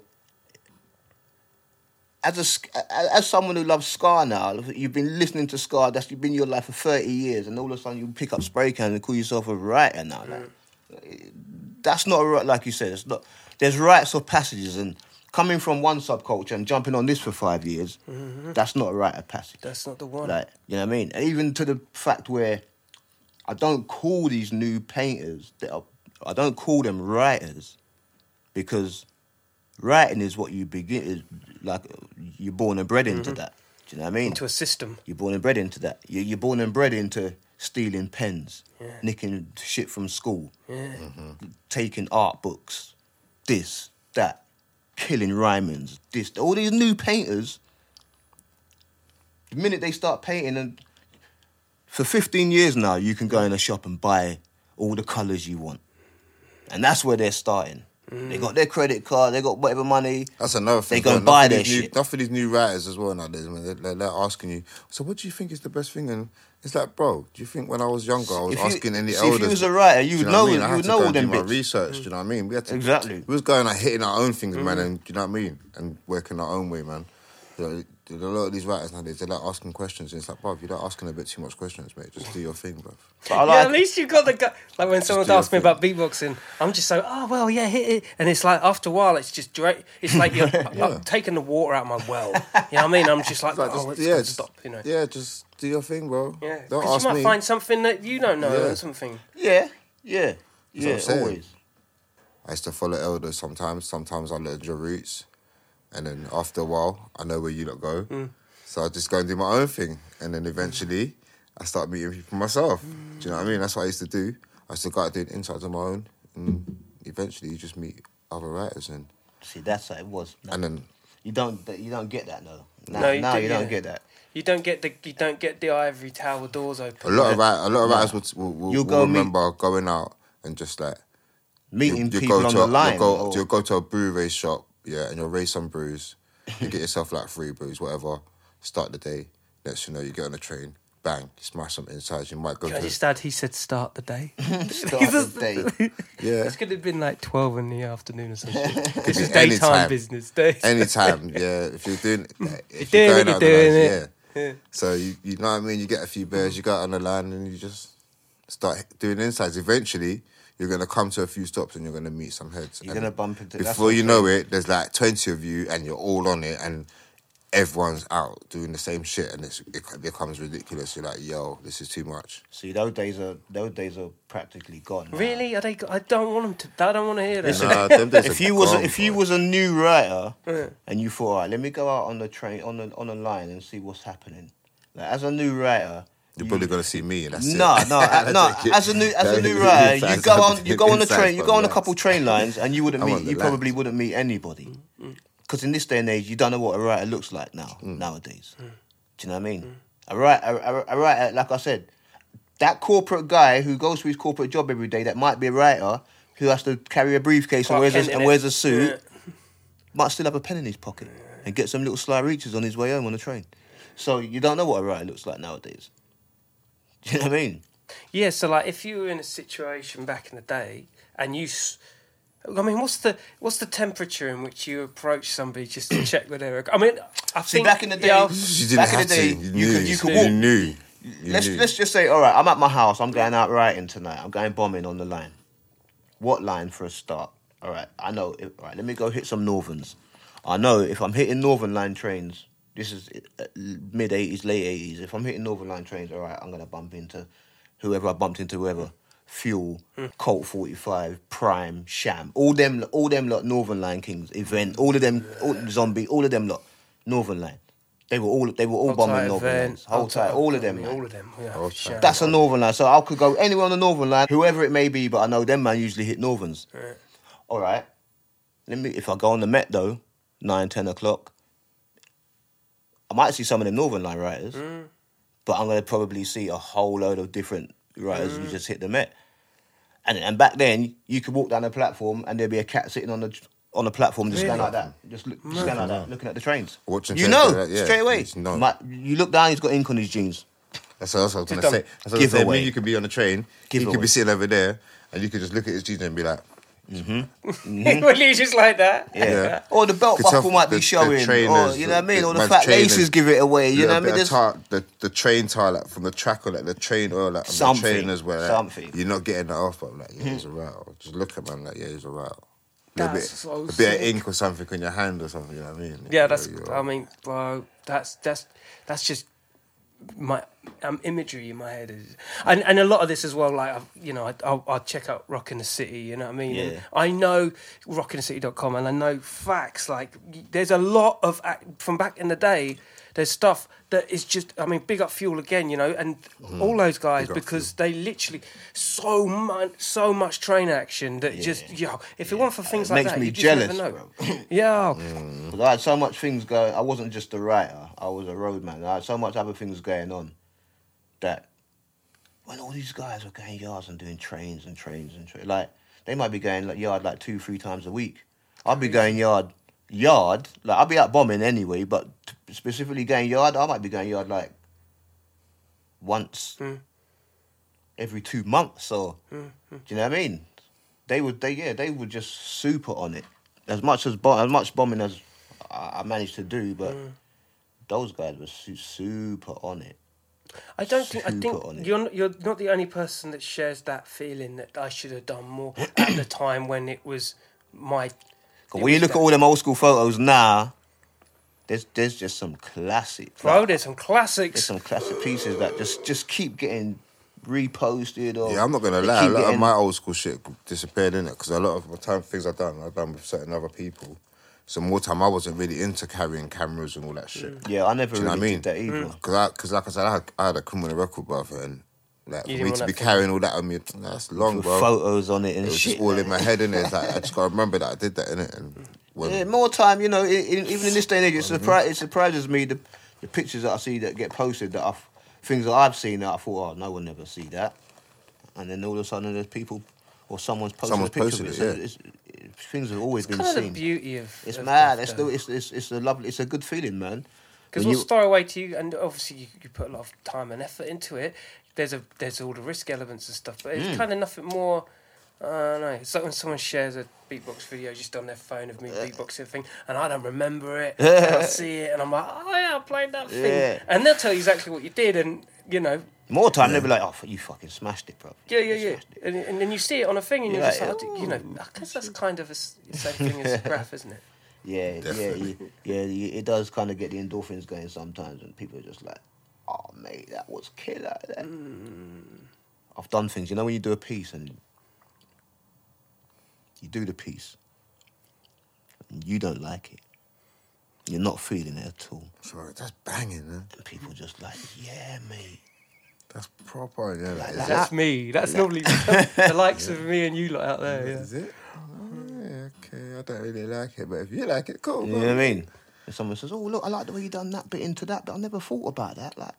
E: as a sk- a- as someone who loves ska now, you've been listening to ska. That's been your life for thirty years, and all of a sudden you pick up spray can and call yourself a writer now. Like, that's not a right, like you said. It's not. There's rites of passages, and coming from one subculture and jumping on this for five years, that's not a rite of passage.
B: That's not the one.
E: Like, you know what I mean? And even to the fact where I don't call these new painters, that are, I don't call them writers, because writing is what you begin, is like you're born and bred into that. Do you know what I mean?
B: Into a system.
E: You're born and bred into that. You- You're born and bred into stealing pens,
B: Yeah.
E: nicking shit from school,
B: Yeah.
E: taking art books, this, that, killing Rymans, this. All these new painters, the minute they start painting, and for fifteen years now, you can go in a shop and buy all the colours you want. And that's where they're starting. They got their credit card, they got whatever money.
F: That's another thing.
E: They go
F: though.
E: and buy
F: Enough of
E: their
F: these new-
E: shit.
F: Enough of these new writers as well nowadays, man. They're, they're, they're asking you, so what do you think is the best thing? And it's like, bro, do you think when I was younger, I was
E: If you-
F: asking any
E: see, if you
F: elders...
E: was a writer, you
F: do
E: would
F: know what
E: know-
F: I mean? I
E: you
F: had
E: would
F: to
E: know
F: go
E: all
F: and do
E: them
F: my
E: bits.
F: research, do you know what I mean? We had to,
E: Exactly.
F: We was going out hitting our own things, man, and do you know what I mean? And working our own way, man. You know, a lot of these writers nowadays, they like asking questions, and it's like, bruv, you're not asking a bit too much questions, mate. Just do your thing, bruv.
E: But I
B: Yeah,
E: like
B: at least you got the guy. Like when someone's
F: do your
B: asked me
F: thing.
B: about beatboxing, I'm just so, oh, well, yeah, hit it. And it's like, after a while, it's just, dra- it's like you're I'm taking the water out of my well. You know what I mean? I'm just like,
F: Like,
B: oh,
F: just,
B: it's
F: yeah,
B: got to
F: just,
B: stop, you know?
F: yeah, just do your thing, bro.
B: Yeah,
F: Don't
B: because
F: ask
B: you might
F: me.
B: find something that you don't know
F: Yeah.
B: or something.
E: yeah, yeah,
F: what
E: yeah,
F: I'm saying.
E: always.
F: I used to follow elders sometimes. Sometimes I learned your roots. And then after a while, I know where you lot go.
B: Mm.
F: So I just go and do my own thing. And then eventually, I start meeting people myself. Do you know what I mean? That's what I used to do. I used to go out doing insights on my own. And eventually, you just meet other writers. And,
E: See, that's how it was. No,
F: and then,
E: you don't, you don't get that, no. No,
B: No,
E: no,
B: you
E: you,
B: do, yeah.
E: don't get that.
B: You don't get the you don't get the ivory tower doors
F: a
B: open.
F: lot of, wri- a lot of writers will, will,
E: You'll
F: will
E: go meet-
F: remember going out and just like,
E: Meeting
F: you, you
E: people
F: go
E: on
F: to
E: the
F: a,
E: line.
F: You'll go,
E: or-
F: you'll go to a brew race shop, yeah, and you'll raise some brews. You get yourself like three brews, whatever. Start the day. Next you know, you get on a train, bang, you smash some insides. You might go
B: Can I
F: to...
B: just add, he said start the day.
E: Start the day.
F: Yeah,
B: It's going to have been like twelve in the afternoon or something. This is
F: Anytime.
B: daytime business. Day.
F: anytime, yeah. If you're doing... If
B: doing
F: you're
B: it,
F: going
B: you're
F: out the
B: doing
F: lines,
B: it.
F: Yeah.
B: Yeah.
F: So, you, you know what I mean? You get a few beers, you go out on the line and you just start doing insides. Eventually, you're going to come to a few stops and you're going to meet some heads.
E: You're
F: And
E: going to bump into... that's
F: Before
E: what
F: you
E: I'm
F: know
E: saying.
F: it, there's like twenty of you and you're all on it and everyone's out doing the same shit and it's, it becomes ridiculous. You're like, yo, this is too much.
E: See, those days are those days are practically gone. now.
B: Really? Are they? I don't want them to. I don't want to hear that.
F: Nah, them days
E: If
F: are
E: you was a,
F: gone,
E: if you
F: bro.
E: was a new writer and you thought, all right, let me go out on the train on the on the line and see what's happening. Like, as a new writer,
F: You're probably going to see me and that's
E: no,
F: it.
E: no, uh, no.
F: Take it.
E: As a new as a new
F: That
E: writer,
F: insides
E: you go on
F: from-
E: you go on the
F: insides
E: train, you
F: from
E: go on a
F: lads.
E: couple train lines, and you wouldn't
F: I
E: meet.
F: want the
E: You probably
F: lads.
E: wouldn't meet anybody. Because in this day and age, you don't know what a writer looks like now nowadays. Do you know what I mean? A writer, a, a, a writer, like I said, that corporate guy who goes to his corporate job every day, that might be a writer who has to carry a briefcase and
B: Clark
E: wears
B: Kent,
E: a, and
B: innit?
E: wears a suit,
B: Yeah.
E: might still have a pen in his pocket and get some little sly reaches on his way home on the train. So you don't know what a writer looks like nowadays. Do you know what I mean?
B: Yeah, so like if you were in a situation back in the day and you, s- I mean, what's the what's the temperature in which you approach somebody just to check whether they're? I mean, I
E: See,
B: think
E: back in the day,
B: yeah,
F: You didn't
E: back
F: have
E: in the day,
F: to. You,
E: you
F: knew.
E: could- you could
F: You
E: walk.
F: knew. You
E: let's
F: knew.
E: let's just say, all right, I'm at my house. I'm going out writing tonight. I'm going bombing on the line. What line for a start? All right, I know. If, all right, let me go hit some Northerns. I know if I'm hitting Northern Line trains, this is mid eighties, late eighties. If I'm hitting Northern Line trains, all right, I'm gonna bump into whoever I bumped into, whoever. Fuel, Colt forty-five, Prime, Sham, all them, all them lot, Northern Line Kings, Event, all of them, all, Zombie, all of them lot, Northern Line. They were all, they were all
B: Hold
E: bombing
B: tight,
E: Northern
B: Event,
E: Lines. Hold
B: hold
E: tight,
B: tight,
E: all of them, man.
B: all of them. Yeah,
F: Hold
B: sure.
F: tight.
E: That's a Northern Line. So I could go anywhere on the Northern Line, whoever it may be, but I know them man usually hit Northerns.
B: Right.
E: All right. Let me. If I go on the Met though, nine, ten o'clock, I might see some of them Northern Line writers,
B: Mm.
E: but I'm gonna probably see a whole load of different writers
B: Mm.
E: who just hit the Met. And and back then, you could walk down the platform and there'd be a cat sitting on the on the platform just
B: Really?
E: going like that, just look, just going like that, looking at the trains.
F: Watching
E: you
F: trains
E: know,
F: like that, yeah.
E: straight away.
F: You just know.
E: My- you look down, he's got ink on his jeans.
F: That's what I was going to
B: Just
F: say.
B: done.
F: That's what I was gonna say.
E: Giveaway.
F: Me, you could be on a train. He
E: Giveaway.
F: could be sitting over there, and you could just look at his jeans and be like,
B: Well, you just like that.
F: Yeah.
E: Or the belt
F: Could tell
E: buckle might
F: the-
E: be
F: the
E: showing, or
F: trainers,
E: you know what I mean,
F: the-
E: or the
F: man's
E: fat
F: trainers,
E: laces give it away. You know what I mean?
F: The,
E: There's-
F: tar, the the train tire like from the track or like the train oil like on the
E: Something,
F: trainers where like,
E: something.
F: you're not getting that off, but like yeah, he's a rattle. Just look at man like yeah, he's a rattle. A little
B: That's
F: bit,
B: so
F: a bit
B: sick.
F: of ink or something on your hand or something. You know what I mean?
B: Yeah, that's.
F: You're-
B: I mean, bro, that's that's that's just my um, imagery in my head is, and and a lot of this as well. Like, I've, you know, I, I'll, I'll check out Rock in the City. You know what I mean? And
E: Yeah.
B: I know rock in the city dot com, and I know facts. Like, there's a lot of ac- from back in the day. There's stuff that is just. I mean, big up Fuel again. You know, and all those guys
F: Big up
B: because they literally so much so much train action that just yo. If it weren't for things
E: It
B: like
E: makes
B: that,
E: me
B: you just
E: jealous,
B: never know.
E: bro.
B: Yeah.
E: Because I had so much things going. I wasn't just a writer. I was a roadman. I had so much other things going on that when all these guys were going yards and doing trains and trains and trains, like they might be going like yard like two, three times a week. I'd be going yard, yard. Like I'd be out bombing anyway, but t- specifically going yard, I might be going yard like once every two months. Or do you know what I mean? They would, they yeah, they would just super on it. As much as bo- as much bombing as I I managed to do, but those guys were su- super on it.
B: I don't think I
E: Super on
B: think
E: it.
B: you're not, you're not the only person that shares that feeling that I should have done more at the time when it was my. it
E: When you
B: was
E: look at
B: that-
E: all them old school photos now, there's there's just some classic.
B: bro,
E: like,
B: there's some classics.
E: there's some classic pieces that just just keep getting reposted. Or
F: Yeah, I'm not gonna
E: they
F: lie. A
E: keep
F: lot of
E: getting-
F: my old school shit disappeared in it because a lot of the time things I've done, I've done with certain other people. So more time, I wasn't really into carrying cameras and all that shit.
E: Yeah, I never
F: Do you know
E: really
F: what I mean?
E: did that either.
F: Because, I, cause like I said, I had, I had a criminal record, brother, and like,
B: You
F: for
B: didn't
F: me
B: want
F: to be
B: that thing.
F: carrying all that on me, that's long,
E: With
F: bro.
E: photos on it and
F: It was
E: shit.
F: just all in my head, innit? It's like, I just gotta remember that I did that, innit? And when,
E: Yeah, more time, you know. i i even in this day and age, it,
F: Mm-hmm.
E: surpri- it surprises me the, the pictures that I see that get posted that I've things that I've seen that I thought, oh, no one never see that, and then all of a sudden there's people or someone's posted
F: Someone's
E: a picture
F: posted
E: of it.
F: it,
E: So
F: yeah.
E: it's, it, things have always been
B: kind of the
E: seen.
B: beauty of.
E: It's
B: of
E: mad.
B: that,
E: It's,
B: though.
E: the, it's it's it's a lovely. It's a good feeling, man.
B: Because
E: When
B: what's
E: you-
B: throw away to you, and obviously you, you put a lot of time and effort into it. There's a there's all the risk elements and stuff, but it's
E: Mm.
B: kind of nothing more. I don't know. It's like when someone shares a beatbox video just on their phone of me beatboxing thing, and I don't remember it. and I see it, and I'm like, oh yeah, I played that thing,
E: Yeah.
B: and they'll tell you exactly what you did, and you know,
E: More time, they'll be like, "Oh, you fucking smashed it, bro."
B: yeah, yeah,
E: You
B: yeah,
E: smashed it."
B: and, and then you see it on a thing, and you're
E: You're
B: just
E: like,
B: like, you know, I guess that's kind of a s- the same thing as graph, isn't it?
E: Yeah, yeah, yeah, yeah. you- It does kind of get the endorphins going sometimes, and people are just like, "Oh, mate, that was killer." That. I've done things, you know, when you do a piece and you do the piece, and you don't like it, you're not feeling it at all,
F: sorry, that's banging, man.
E: and people just like, "Yeah, mate."
F: That's proper, yeah. Like, is,
E: that.
B: That's me. That's normally the likes of me and you lot out there.
F: it,
B: Yeah.
F: is it? Oh, yeah, okay, I don't really like it, but if you like it, cool.
E: You
F: bro.
E: know what I mean? If someone says, "Oh, look, I like the way you done that bit into that," but I never thought about that. Like,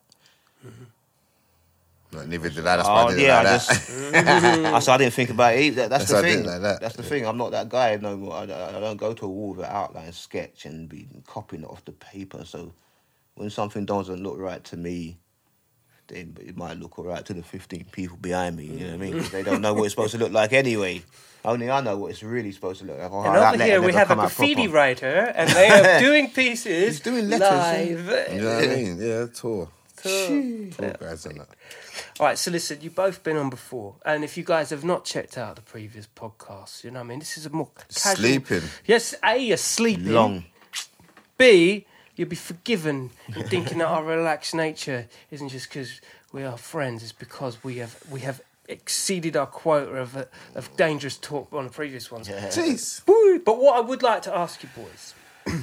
F: Like, neither did I, that's why I
E: oh
F: did
E: yeah,
F: it like
E: I
F: that.
E: just, I, said, I didn't think about it. Either. That's,
F: That's
E: the
F: why I did
E: thing.
F: it like that.
E: That's the thing. I'm not that guy no more. I, I don't go to a wall with an outline sketch and be copying it off the paper. So when something doesn't look right to me, then it might look all right to the fifteen people behind me. You know what I mean? 'Cause they don't know what it's supposed to look like anyway. Only I know what it's really supposed to look like. Oh,
B: And
E: that
B: over
E: letter
B: here we
E: never
B: have a
E: come out
B: graffiti
E: proper.
B: writer, and they are doing pieces
E: He's doing letters,
B: live.
F: You know what I mean? Yeah, tour.
B: Cool.
F: Tour guys and that.
B: All right, so listen, you've both been on before, and if you guys have not checked out the previous podcasts, you know what I mean? This is a more casual...
F: Sleeping.
B: Yes, A, you're sleeping.
E: Long.
B: B, you'll be forgiven in thinking that our relaxed nature isn't just because we are friends, it's because we have we have exceeded our quota of uh, of dangerous talk on the previous ones.
F: Jeez.
B: Woo! But what I would like to ask you boys,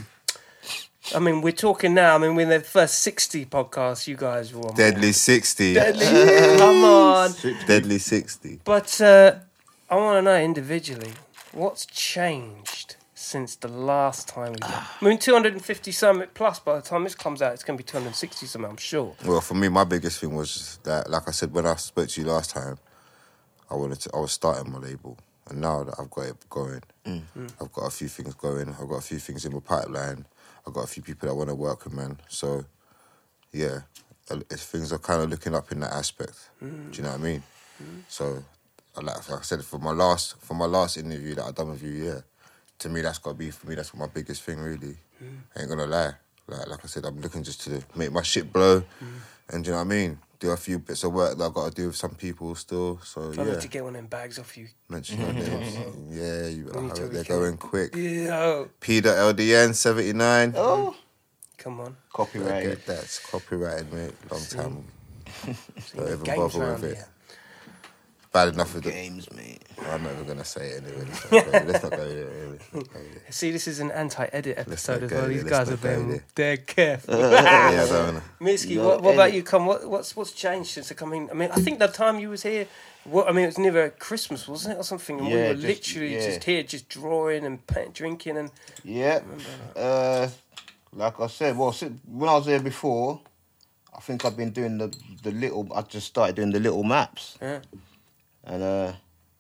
B: I mean, we're talking now, I mean, we're in the first sixty podcasts, you guys were on.
F: Deadly sixty.
B: Deadly. Come on.
F: Deadly sixty.
B: But uh, I want to know individually, what's changed since the last time we did? I mean, two hundred fifty something plus by the time this comes out, it's going to be two hundred sixty something, I'm sure.
F: Well, for me, my biggest thing was that, like I said when I spoke to you last time, I wanted to. I was starting my label, and now that I've got it going, I've got a few things going. I've got a few things in my pipeline. I've got a few people that want to work with, man. So, yeah, it's, things are kind of looking up in that aspect. Do you know what I mean? So, I like, like I said, for my last for my last interview that I done with you, yeah, to me that's got to be for me. That's my biggest thing, really. I ain't gonna lie. Like like I said, I'm looking just to make my shit blow, and do you know what I mean? Do a few bits of work that I've got to do with some people still. So
B: I
F: yeah,
B: need to get one of them bags off you.
F: mention your names. Yeah, you better
B: need
F: have
B: to
F: it. They're
B: recap.
F: going quick.
B: Yeah.
F: Peter L D N seventy-nine.
E: Oh,
B: Come on.
F: I
E: copyrighted.
F: get that. It's copyrighted, mate. Long time. Don't even
B: Games
F: bother
B: round
F: with it.
B: here.
F: Bad enough with it.
E: Games, mate.
F: I'm not even gonna say it anyway. Let's not go, let's not go there. Let's not go there.
B: See, this is an anti-edit episode
F: not
B: as
F: go
B: well.
F: there,
B: These
F: let's
B: guys
F: not
B: are
F: go
B: being
F: there.
B: dead careful.
F: Yeah, I don't wanna.
B: Minsky,
E: No
B: what, what about
E: edit.
B: you, Con? What, what's what's changed since the coming? I mean, I think the time you was here, what I mean, it was near Christmas, wasn't it, or something? And we
E: Yeah,
B: were
E: just-
B: literally
E: yeah.
B: just here, just drawing and pa- drinking, and
E: Yeah. Uh, like I said, well, si- when I was there before, I think I've been doing the the little. I just started doing the little maps,
B: yeah.
E: and uh,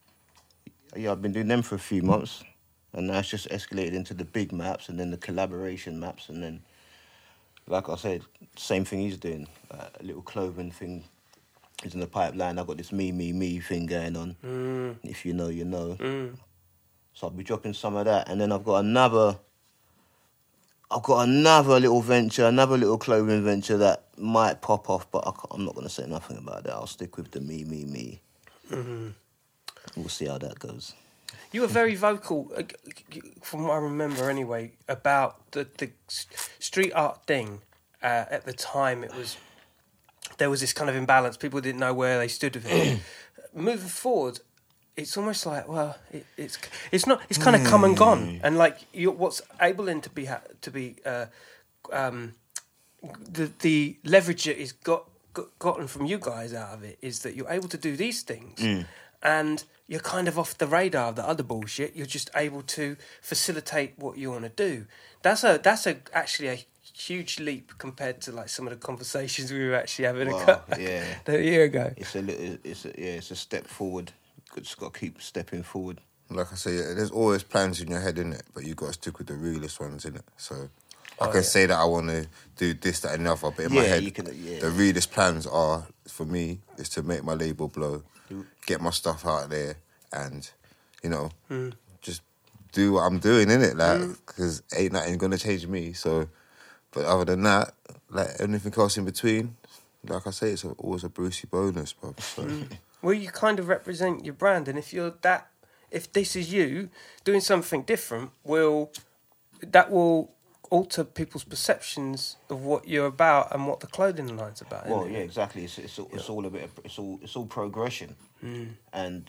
E: yeah, I've been doing them for a few months, and now it's just escalated into the big maps, and then the collaboration maps, and then, like I said, same thing he's doing. Uh, a little clothing thing is in the pipeline. I've got this me, me, me thing going on.
B: Mm.
E: If you know, you know.
B: Mm.
E: So I'll be dropping some of that, and then I've got another. I've got another little venture, another little clothing venture that might pop off, but I can't, I'm not going to say nothing about that. I'll stick with the me, me, me. Mm-hmm. We'll see how that goes.
B: You were very vocal, uh, from what I remember anyway, about the, the street art thing. Uh, at the time, it was there was this kind of imbalance. People didn't know where they stood with it. Moving forward, it's almost like, well, it, it's it's not. It's kind of come and gone. And like, you're, what's able in to be ha- to be uh, um, the the leverage that is got, got gotten from you guys out of it is that you're able to do these things, mm. and you're kind of off the radar of the other bullshit. You're just able to facilitate what you want to do. That's a that's a actually a huge leap compared to like some of the conversations we were actually having
E: Well,
B: a, couple,
E: yeah.
B: a year ago.
E: It's a little, it's a, yeah, it's a step forward. Just got to keep stepping forward.
F: Like I say, there's always plans in your head, innit? But you got to stick with the realest ones, innit? So I
B: Oh,
F: can
B: yeah.
F: say that I want to do this, that, and the other, but in
E: Yeah,
F: my head,
E: you can- yeah.
F: the realest plans are for me is to make my label blow, get my stuff out there, and you know,
B: Mm.
F: just do what I'm doing, innit? Like, because ain't nothing gonna change me. So, but other than that, like anything else in between, like I say, it's a, always a Brucey bonus, bro. So.
B: Well, you kind of represent your brand, and if you're that, if this is you doing something different, will that will alter people's perceptions of what you're about and what the clothing line's about.
E: Well,
B: isn't
E: yeah,
B: it?
E: exactly. It's it's, all- it's all a bit. Of, it's all it's all progression, and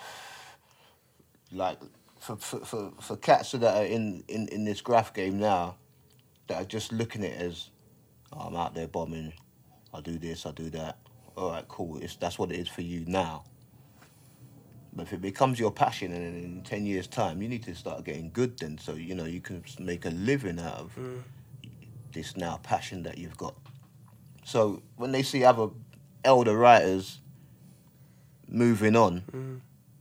E: like for for for, for cats that are in, in, in this graph game now, that are just looking at it as, oh, I'm out there bombing, I do this, I do that. All right, cool. It's that's what it is for you now. But if it becomes your passion, and in ten years' time, you need to start getting good. Then, so you know you can make a living out of this now passion that you've got. So when they see other elder writers moving on,
B: Mm.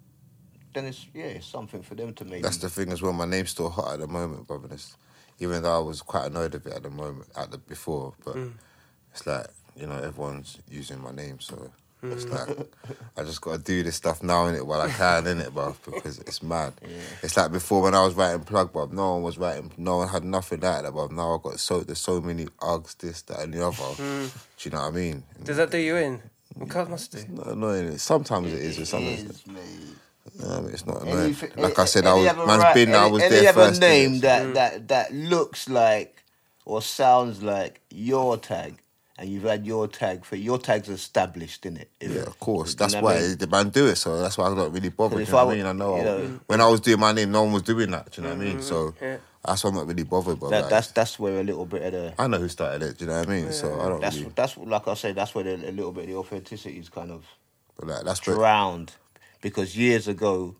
E: then it's yeah, it's something for them to maybe.
F: That's the thing as well. My name's still hot at the moment, brother. It's- Even though I was quite annoyed of it at the moment, at the before, but it's like, you know, everyone's using my name, so it's like I just got to do this stuff now in it while I can in it, bruv, because it's mad. It's like before when I was writing plug, bruv, no one was writing, no one had nothing like that, bruv. Now I got so there's so many Uggs, this, that, and the other. Do you know what I mean?
B: Does that do you in? Well, cars must do.
F: It's not annoying. Sometimes it is with some.
E: It
F: of
E: is, mate.
F: No, it's not annoying.
E: Anything-
F: Like I said,
E: any
F: I was
E: other
F: man's
E: right-
F: been. I
E: any-
F: was
E: any
F: there
E: other
F: first.
E: name
F: innit?
E: that, that that looks like or sounds like your tag, and you've had your tag for your tag's established in it.
F: Yeah, of course.
E: You
F: That's
E: know
F: why
E: what I mean?
F: the man do it. So that's why I don't really bother.
E: 'Cause
F: Do you
E: if
F: know what
E: I
F: I mean? I know,
E: you
F: I-
E: know-
F: when I was doing my name, no one was doing that. Do you know what I mean? So
B: Yeah.
F: that's why I'm not really bothered. But
E: That,
F: like,
E: that's that's where a little bit of the
F: I know who started it. Do you know what I mean? So I don't
E: that's
F: really.
E: that's like I say that's where the, a little bit of the authenticity is kind of
F: But like, that's where,
E: drowned, because years ago,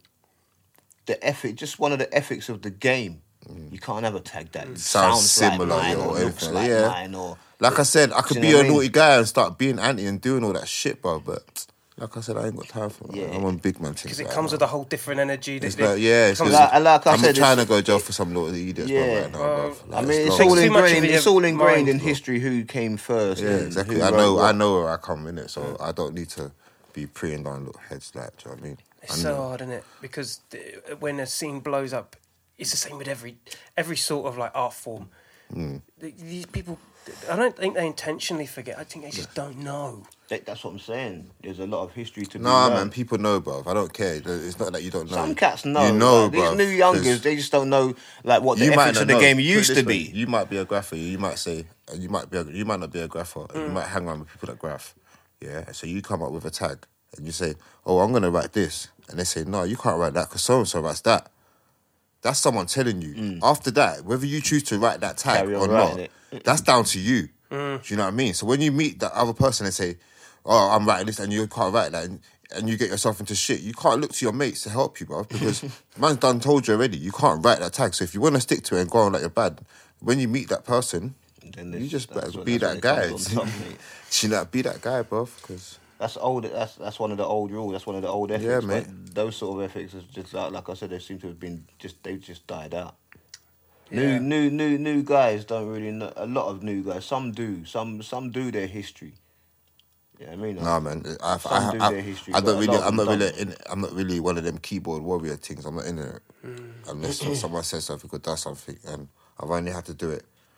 E: the ethic, just one of the ethics of the game, you can't have a tag that sounds,
F: Sounds similar,
E: like mine
F: yeah,
E: or
F: or
E: looks
F: anything,
E: like
F: yeah.
E: mine or.
F: like I said, I
E: Do
F: could
E: you
F: be
E: know
F: a
E: what I mean?
F: naughty guy and start being anti and doing all that shit, bro. But like I said, I ain't got time for that.
E: Yeah.
F: I'm on big man things.
B: Because it
F: like
B: comes
F: that.
B: with a whole different energy. that
F: It's
B: it
F: like, yeah, it's
B: comes
F: just,
E: Like- like I
F: I'm
E: said,
F: trying to
E: it's-
F: go jail for some little idiots, bro,
E: Yeah.
F: right now,
B: Well,
F: bro.
E: I
F: Like,
E: mean,
F: it's
E: it's
F: long.
E: all
B: Takes too much
E: ingrained.
B: of your
E: It's all ingrained
B: mind.
E: in history. Who came first?
F: Yeah,
E: and
F: exactly.
E: who
F: I
E: wrote
F: know,
E: what.
F: I know where I come in it, so I don't need to be preying down little heads like. Do you know what I mean?
B: It's
F: I
B: so
F: know.
B: hard, isn't it? Because th- when a scene blows up, it's the same with every every sort of like art form.
F: Hmm.
B: Th- These people, I don't think they intentionally forget. I think they just don't know.
E: That- That's what I'm saying. There's a lot of history to be
F: Nah,
E: learned.
F: man, people know, bro. I don't care. It's not that you don't know.
E: Some cats know.
F: You know,
E: like,
F: bro.
E: These new youngers, they just don't know like what the ethics of the game used to be.
F: You might be a grapher. You might say, and you might be. A, you might not be a grapher. And you
E: Mm.
F: might hang around with people that graph. Yeah. So you come up with a tag, and you say, "Oh, I'm gonna write this," and they say, "No, you can't write that because so and so writes that." That's someone telling you. After that, whether you choose to write that tag
E: Mm. Carry on
F: or not,
E: writing it.
F: that's down to you. Do you know what I mean? So when you meet that other person and say, "Oh, I'm writing this," and you can't write that, and, and you get yourself into shit, you can't look to your mates to help you, bro, because man's done told you already. You can't write that tag. So if you want to stick to it and go on like you're bad, when you meet that person,
E: Then
F: you
E: this-
F: just
E: that's
F: better
E: what-
F: be
E: that's
F: that
E: when it
F: guy.
E: comes on top, mate.
F: You know, be that guy, bro, because
E: That's old. That's that's one of the old rules. That's one of the old ethics.
F: Yeah,
E: but
F: mate.
E: Those sort of ethics is just like, like I said, they seem to have been just they've just died out.
B: Yeah.
E: New new new new guys don't really know. A lot of new guys. Some do. Some some do their history. Yeah, I mean.
F: Nah, man. I,
E: Some
F: I,
E: do
F: I,
E: their history,
F: I
E: but
F: don't
E: a
F: really.
E: lot of
F: I'm not
E: them
F: really.
E: don't.
F: In, I'm not really one of them keyboard warrior things. I'm not in it
E: Mm.
F: unless someone says something or does something, and I've only had to do it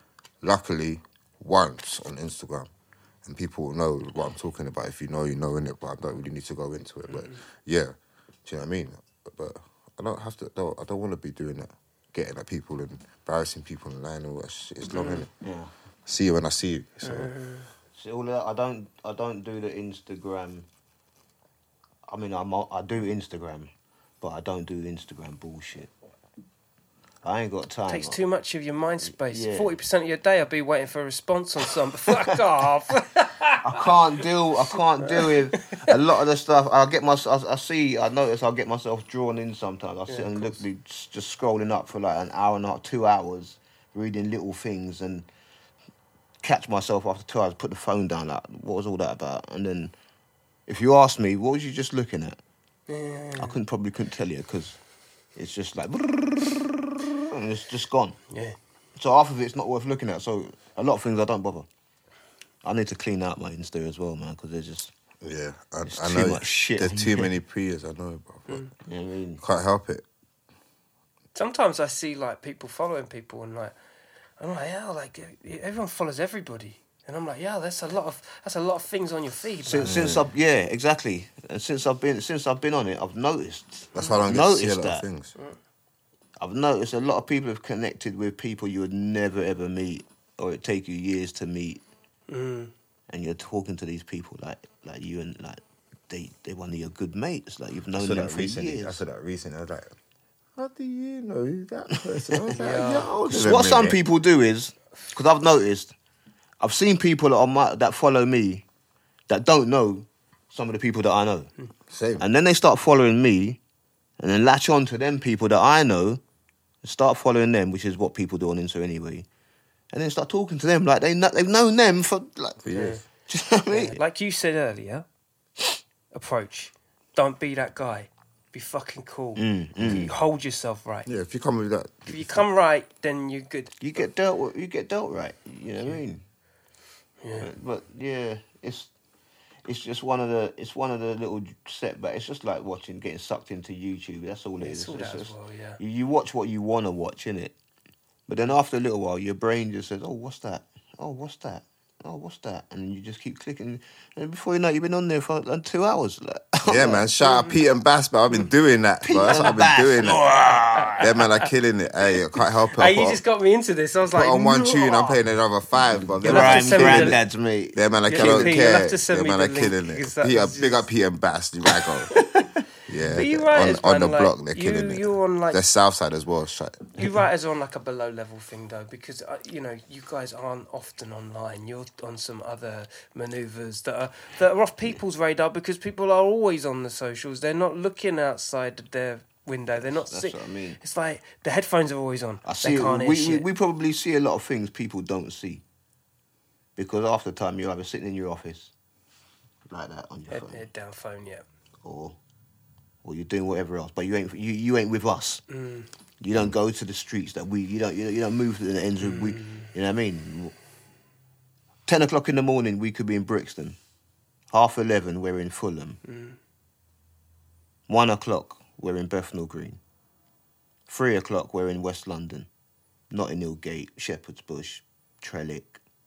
F: luckily, once on Instagram. And people will know what I'm talking about. If you know, you know, innit? But I don't really need to go into it. But yeah, do you know what I mean? But, but I don't have to, don't, I don't want to be doing that. Getting at people and embarrassing people in line and all that shit. It's long, innit?
E: Yeah.
F: See you when I see you. So.
E: See, all that, I don't, I don't do the Instagram. I mean, I'm, I do Instagram, but I don't do Instagram bullshit. I ain't got time.
B: Takes too much of your mind space.
E: Yeah.
B: Forty percent of your day, I'll be waiting for a response on something. Fuck off.
E: I can't deal. I can't deal with a lot of the stuff. I get myself. I, I see. I notice. I get myself drawn in sometimes. I sit
B: Yeah, of
E: and
B: course.
E: literally just just scrolling up for like an hour and a half, two hours, reading little things, and catch myself after two hours. Put the phone down. Like, what was all that about? And then, if you ask me, what was you just looking at?
B: Yeah.
E: I couldn't probably couldn't tell you because it's just like and it's just gone.
B: Yeah.
E: So half of it's not worth looking at. So a lot of things I don't bother. I need to clean out my Insta as well, man, because there's just
F: Yeah, I,
E: There's
F: I
E: too
F: know.
E: much shit
F: There's
E: on
F: too
E: there.
F: many prayers, I know, bro. But
E: you know what I mean.
F: can't help it.
B: Sometimes I see like people following people and like I'm like, yeah, like everyone follows everybody, and I'm like, yeah, that's a lot of that's a lot of things on your feed. Man.
E: Since, since I've yeah, exactly. And since I've been since I've been on it, I've noticed.
F: That's why I don't
E: I've
F: get to see a
E: noticed
F: lot
E: that.
F: of things.
E: I've noticed a lot of people have connected with people you would never ever meet, or it take you years to meet.
B: Mm.
E: And you're talking to these people like like you and like they they one of your good mates. Like you've
F: I
E: known
F: saw
E: them
F: that
E: for
F: recently. I
E: years.
F: saw that recently. I was like, how do you know that person? I was like,
B: Yeah.
F: you're older
E: So
F: than
E: what
F: me,
E: some
F: mate.
E: people do is, because I've noticed, I've seen people on my, that follow me that don't know some of the people that I know.
F: Same.
E: And then they start following me and then latch on to them people that I know and start following them, which is what people do on Insta anyway. And then start talking to them like they know, they've known them for like,
F: For years.
E: do you know what I mean?
B: Yeah, like you said earlier, approach. Don't be that guy. Be fucking cool.
E: Mm,
B: You hold yourself right.
F: Yeah, if you come with that,
B: If you come right, then you're good.
E: You get dealt with, you get dealt right. You know what I mean?
B: Yeah.
E: But, but yeah, it's it's just one of the it's one of the little setbacks. It's just like watching getting sucked into YouTube. That's all it is.
B: It's all
E: It's
B: that as
E: just-
B: well, yeah.
E: You, you watch what you want to watch, innit? But then after a little while, your brain just says, "Oh, what's that? Oh, what's that? Oh, what's that?" And you just keep clicking, and before you know, it, you've been on there for like, two hours. Like,
F: yeah, man. Shout out Pete and Bass, man. I've been doing that, bro. That's what I've been
E: Bass.
F: doing. That. Yeah, man, are killing it. Hey, I can't help it.
B: Hey,
F: I
B: you
F: put-
B: just got me into this. I was
F: put
B: like,
F: on one
B: no.
F: tune, I'm playing another five, bro.
B: You'll
F: Them
B: have
F: man-
B: to send me the-
E: granddad's mate.
F: Yeah, man, I
B: Yeah,
F: cannot
B: Pete, you'll
F: care.
B: have to send
F: yeah,
B: me
F: man,
B: the
F: I
B: link,
F: killing
B: because
F: it.
B: that
F: Peter,
B: was
F: big
B: just-
F: up Pete and Bass, the Rago. Yeah,
B: But you
F: on,
B: writers,
F: on
B: man,
F: the
B: like,
F: block, they're
B: you,
F: killing it.
B: You're on like
F: The South Side as well. Shut.
B: you writers are on like a below level thing though, because uh, you know you guys aren't often online. You're on some other manoeuvres that are that are off people's radar because people are always on the socials. They're not looking outside of their window. They're not.
E: That's
B: see-
E: what I mean.
B: It's like the headphones are always on.
E: I
B: They
E: see.
B: can't hear
E: We, we
B: shit.
E: we probably see a lot of things people don't see, because after the time you're either sitting in your office, like that on your
B: head,
E: phone,
B: head down phone, yeah.
E: or or you're doing whatever else, but you ain't you, you ain't with us.
B: Mm.
E: You don't go to the streets that we you don't you don't, you don't move to the ends of we. You know what I mean? Ten o'clock in the morning, we could be in Brixton. Half eleven, we're in Fulham.
B: Mm.
E: One o'clock, we're in Bethnal Green. Three o'clock, we're in West London. Notting Hill Gate, Shepherd's Bush, Trellick.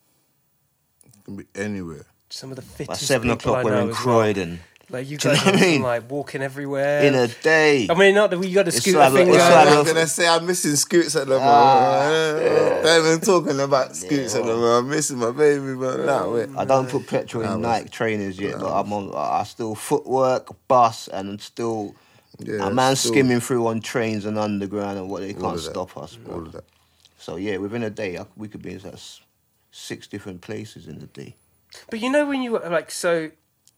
F: Can be anywhere.
B: Some of the
E: By
B: fittest
E: seven
B: people I
E: o'clock, we're
B: know
E: in
B: as well.
E: Croydon.
B: Like you
E: Do you
B: guys
E: know what I
B: are
E: mean?
B: like walking everywhere.
E: In a day.
B: I mean, not that you got a
E: It's
B: scooter
E: like-
B: finger.
E: it's
F: I
E: like-
F: was gonna say I'm missing Scoots at the moment.
E: Ah,
F: Don't even talking about Scoots at the moment. I'm missing my baby, but nah, wait.
E: I don't put petrol in
F: Nah,
E: Nike trainers yet, but I'm on. I still footwork, bus, and I'm still.
F: Yeah,
E: a man
F: still-
E: skimming through on trains and underground and what they
F: All
E: can't
F: of that.
E: stop us, bro.
F: All of that.
E: So yeah, within a day, I, we could be in like, s- six different places in a day.
B: But you know when you were like so.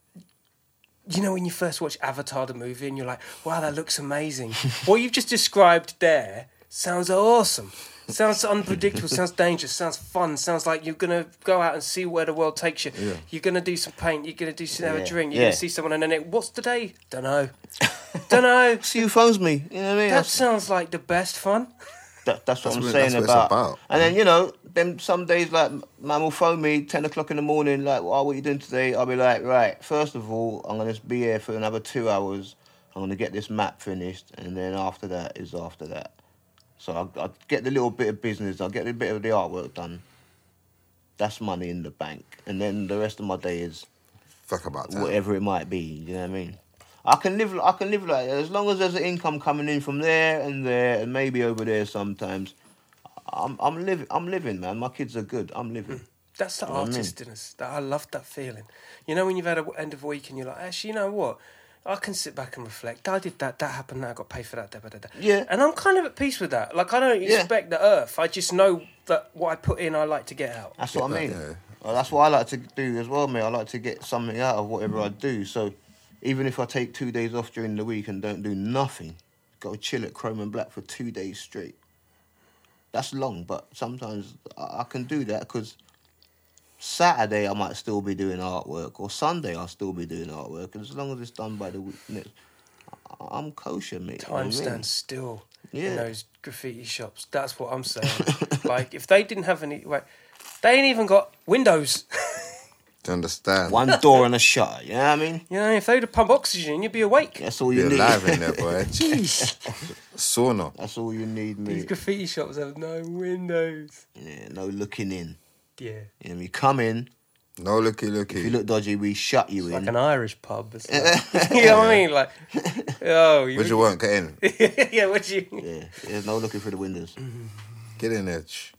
B: You know when you first watch Avatar the movie and you're like, wow, that looks amazing. What you've just described there sounds awesome. Sounds unpredictable, sounds dangerous, sounds fun, sounds like you're going to go out and see where the world takes you.
F: Yeah.
B: You're going to do some paint, you're going to do some, have
E: Yeah,
B: a drink, you're
E: yeah.
B: going to see someone and then it, what's today? Don't know. Don't know.
E: See who phones me. You know what I mean?
B: That
E: That's,
B: sounds like the best fun.
E: that, that's what
F: That's
E: I'm
F: what-
E: saying
F: that's what it's
E: about.
F: about.
E: And then you know, then some days like man will phone me ten o'clock in the morning, like, "Oh, what you doing today?" I'll be like, "Right, first of all, I'm gonna be here for another two hours. I'm gonna get this map finished, and then after that is after that." So I'll, I'll get the little bit of business, I'll get a bit of the artwork done, that's money in the bank. And then the rest of my day is
F: Fuck about that.
E: whatever it might be. You know what I mean? I can live. I can live like that. As long as there's an income coming in from there and there and maybe over there sometimes. I'm I'm living. I'm living, man. My kids are good. I'm living.
B: That's the
E: You know what I mean?
B: artist in us. That I love that feeling. You know when you've had an end of week and you're like, actually, you know what? I can sit back and reflect. I did that. That happened. I got paid for that. Da, da, da, da.
E: Yeah.
B: And I'm kind of at peace with that. Like I don't
E: Yeah.
B: expect the earth. I just know that what I put in, I like to get out.
E: That's what I mean.
F: Yeah.
E: Well, that's what I like to do as well, mate. I like to get something out of whatever I do. So even if I take two days off during the week and don't do nothing, go chill at Chrome and Black for two days straight. That's long, but sometimes I I can do that because Saturday I might still be doing artwork, or Sunday I'll still be doing artwork. And as long as it's done by the week, I- I'm kosher, mate. You know what I
B: Time
E: mean?
B: stands still in
E: Yeah.
B: those graffiti shops. That's what I'm saying. Like if they didn't have any, like, they ain't even got windows.
F: Do you understand?
E: One door and a shutter. You know what I mean?
B: You know, if they'd have pumped oxygen, you'd be awake.
E: That's all you
F: You're
E: need.
F: alive in there, boy. Jeez. Sauna.
E: That's all you need,
B: These
E: mate.
B: graffiti shops have no windows.
E: Yeah, no looking in.
B: Yeah,
E: You know, we come in.
F: No looky
E: If
F: looky.
E: you look dodgy, we shut you
B: it's
E: in.
B: like an Irish pub. It's like, you know what I mean? Like, oh, you,
F: Would you want get in?
B: yeah, would you?
E: Yeah, there's no looking through the windows.
F: Get in there. ch-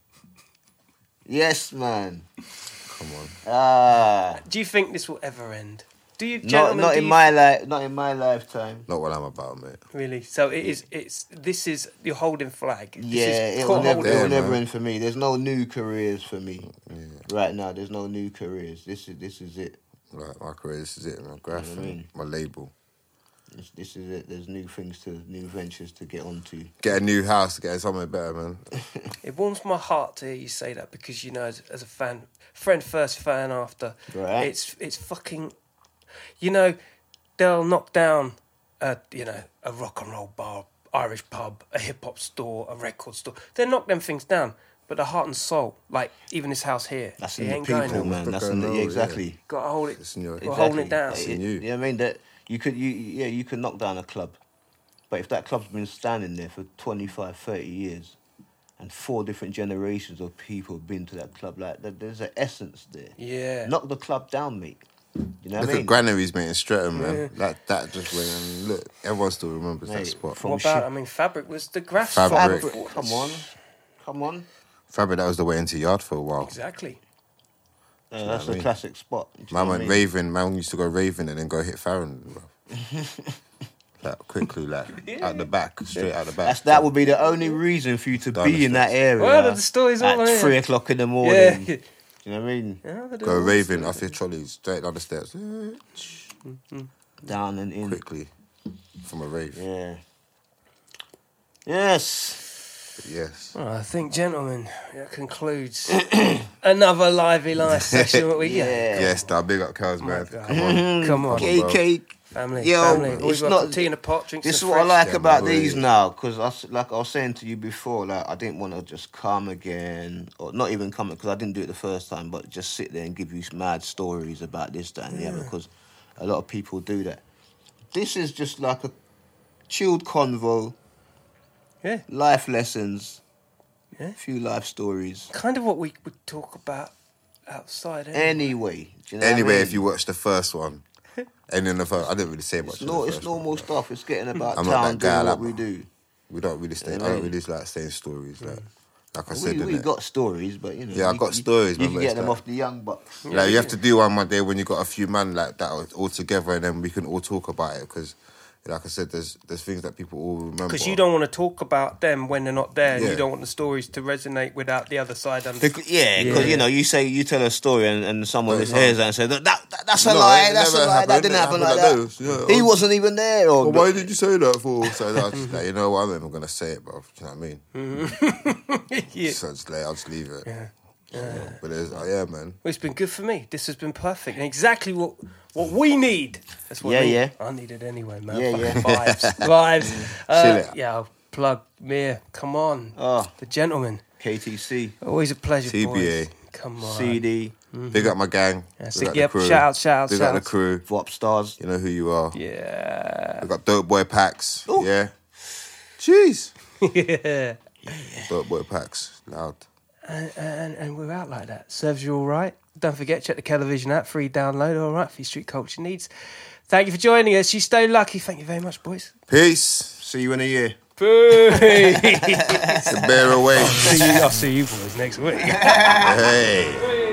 E: Yes, man.
F: Come on.
E: Ah,
B: Do you think this will ever end? Do you,
E: not
B: gentlemen?
E: not
B: do
E: in
B: you
E: my life. Not in my lifetime.
F: Not what I'm about, mate.
B: Really? So it is. It's this is you're holding flag. This
E: Yeah,
B: is
E: it will
B: caught
E: never,
B: holding-
E: it will
F: Yeah,
E: never
F: man.
E: end for me. There's no new careers for me right now. There's no new careers. This is this is it.
F: Right, my career, this is it. My graph,
E: You know what I mean?
F: my label.
E: This, this is it. There's new things to, new ventures to get onto.
F: Get a new house, get somewhere better, man.
B: It warms my heart to hear you say that because you know, as, as a fan, friend first, fan after.
E: Right.
B: It's it's fucking. You know, they'll knock down, a you know, a rock and roll bar, Irish pub, a hip hop store, a record store. They knock them things down, but the heart and soul, like even this house here,
E: That's
B: it
E: in the
B: ain't going
E: people,
B: nowhere.
E: man. That's in the,
F: Going
E: yeah,
F: nowhere,
E: exactly.
B: Got to hold it.
F: It's in your-
B: Got holding it down.
E: Exactly.
F: in you.
E: You know what I mean? That you could, you yeah, you could knock down a club, but if that club's been standing there for twenty-five, thirty years, and four different generations of people have been to that club, like that, there's an essence there.
B: Yeah.
E: Knock the club down, mate. You know what
F: Look
E: I mean?
F: at Granaries, mate, in Streatham, man. That that just went and look, everyone still remembers that
E: Mate,
F: spot.
E: from
B: What about?
E: shit-
B: I mean, Fabric was the graph.
F: Fabric.
E: Fabric. Come on, come on.
F: Fabric, that was the way into Yard for a while.
B: Exactly.
E: Yeah, that's
F: what I
E: a
F: mean?
E: classic spot. Do you know
F: Man
E: what I
F: went
E: mean?
F: Raven, man used to go Raven and then go hit Farron, bro. Like, quickly, like, out the back, straight out the back.
E: That's, that would be the only reason for you to
F: Down
E: be
F: the
E: in that
F: steps.
E: area
B: Well, the story's all
E: at
B: in.
E: three o'clock in the morning.
B: Yeah.
E: You know what I mean?
B: Yeah, they do
F: Go
B: all
F: Raven
B: this
F: off your trolley, straight down the steps.
E: Down and in.
F: Quickly. From a rave.
E: Yeah. Yes.
F: But yes.
B: Well, I think, gentlemen, that concludes another lively live section. What we get?
E: Yeah.
F: Yes, now big up cows, man.
B: God.
F: Come on.
B: Come on,
F: Okay.
E: Cake, cake.
B: family.
E: Yo,
B: family.
E: it's
B: Always got
E: not-
B: tea in a pot. Drinks
E: This is
B: in
E: what I
B: the
E: like
F: Yeah,
E: about
F: man,
E: these
F: really.
E: now, because I, s- like I was saying to you before, like I didn't want to just come again, or not even come, because I didn't do it the first time, but just sit there and give you mad stories about this, that, and the other, because a lot of people do that. This is just like a chilled convo,
B: Yeah,
E: life lessons,
B: Yeah.
E: a few life stories.
B: kind of what we would talk about outside. Anyway.
E: Anyway, do you know what I
F: Anyway,
E: mean?
F: if you watch the first one, and in the first, I didn't really say much.
E: It's,
F: in the
E: no, it's
F: first
E: normal
F: one.
E: stuff. It's getting about
F: I'm not
E: town,
F: that guy,
E: doing
F: like-
E: what we do.
F: We don't really stay.
E: Yeah,
F: I don't
E: man.
F: really like saying stories. Like, like I said,
E: We, we
F: innit?
E: got stories, but you know.
F: Yeah, I
E: you-
F: got
E: you-
F: stories,
E: You
F: man,
E: can
F: but
E: get
F: it's
E: them
F: like-
E: off the young bucks.
F: Like you have to do one one day when you got a few man like that all together, and then we can all talk about it. Because, like I said, there's there's things that people all remember.
B: Because you don't want to talk about them when they're not there, and
F: Yeah.
B: you don't want the stories to resonate without the other side. Under-
E: Bec- yeah, because
B: Yeah.
E: you know, you say you tell a story, and, and someone
F: But
E: just
F: no.
E: hears that and says that, that, that that's a
F: No,
E: lie,
F: it
E: that's a
F: never
E: lie, that
F: happened,
E: didn't
F: it
E: happen like
F: happened
E: that.
F: like this, yeah.
E: He wasn't even there. Or
F: Well, why did you say that for? So I just, like, you know what? I'm not even gonna say it, bro. Do you know what I mean?
B: yeah.
F: So I just, like, I'll just leave it.
B: Yeah.
F: Yeah. But there's, oh, yeah, man.
B: Well, it's been good for me. This has been perfect and exactly what what we need. That's what
E: Yeah,
B: me-
E: yeah.
B: I need it anyway, man.
E: Yeah,
B: Fucking
E: yeah.
B: Vibes, vibes. Uh,
F: Chill it.
B: yeah, I'll plug Mir. Come on,
E: Oh.
B: the gentleman.
E: K T C,
B: Always a pleasure,
F: T B A.
B: boys. Come on.
E: C D,
F: Big up my gang.
B: Yeah,
F: Big
B: so-
F: up
B: yep,
F: the crew.
B: shout out, shout out,
F: Big
B: shout
F: up the
B: out.
F: crew.
E: Vop Stars.
F: You know who you are.
B: Yeah.
F: Big up Dope Boy Packs. Yeah. Jeez.
B: yeah.
F: Dope Boy Packs. Loud.
B: And, and, and we're out like that. Serves you all right. Don't forget, check the Television app, free download, all right, for your street culture needs. Thank you for joining us. You stay lucky. Thank you very much, boys.
F: Peace.
E: See you in a year.
B: Peace.
F: The bear away.
B: See you, I'll see you boys next week.
F: Hey.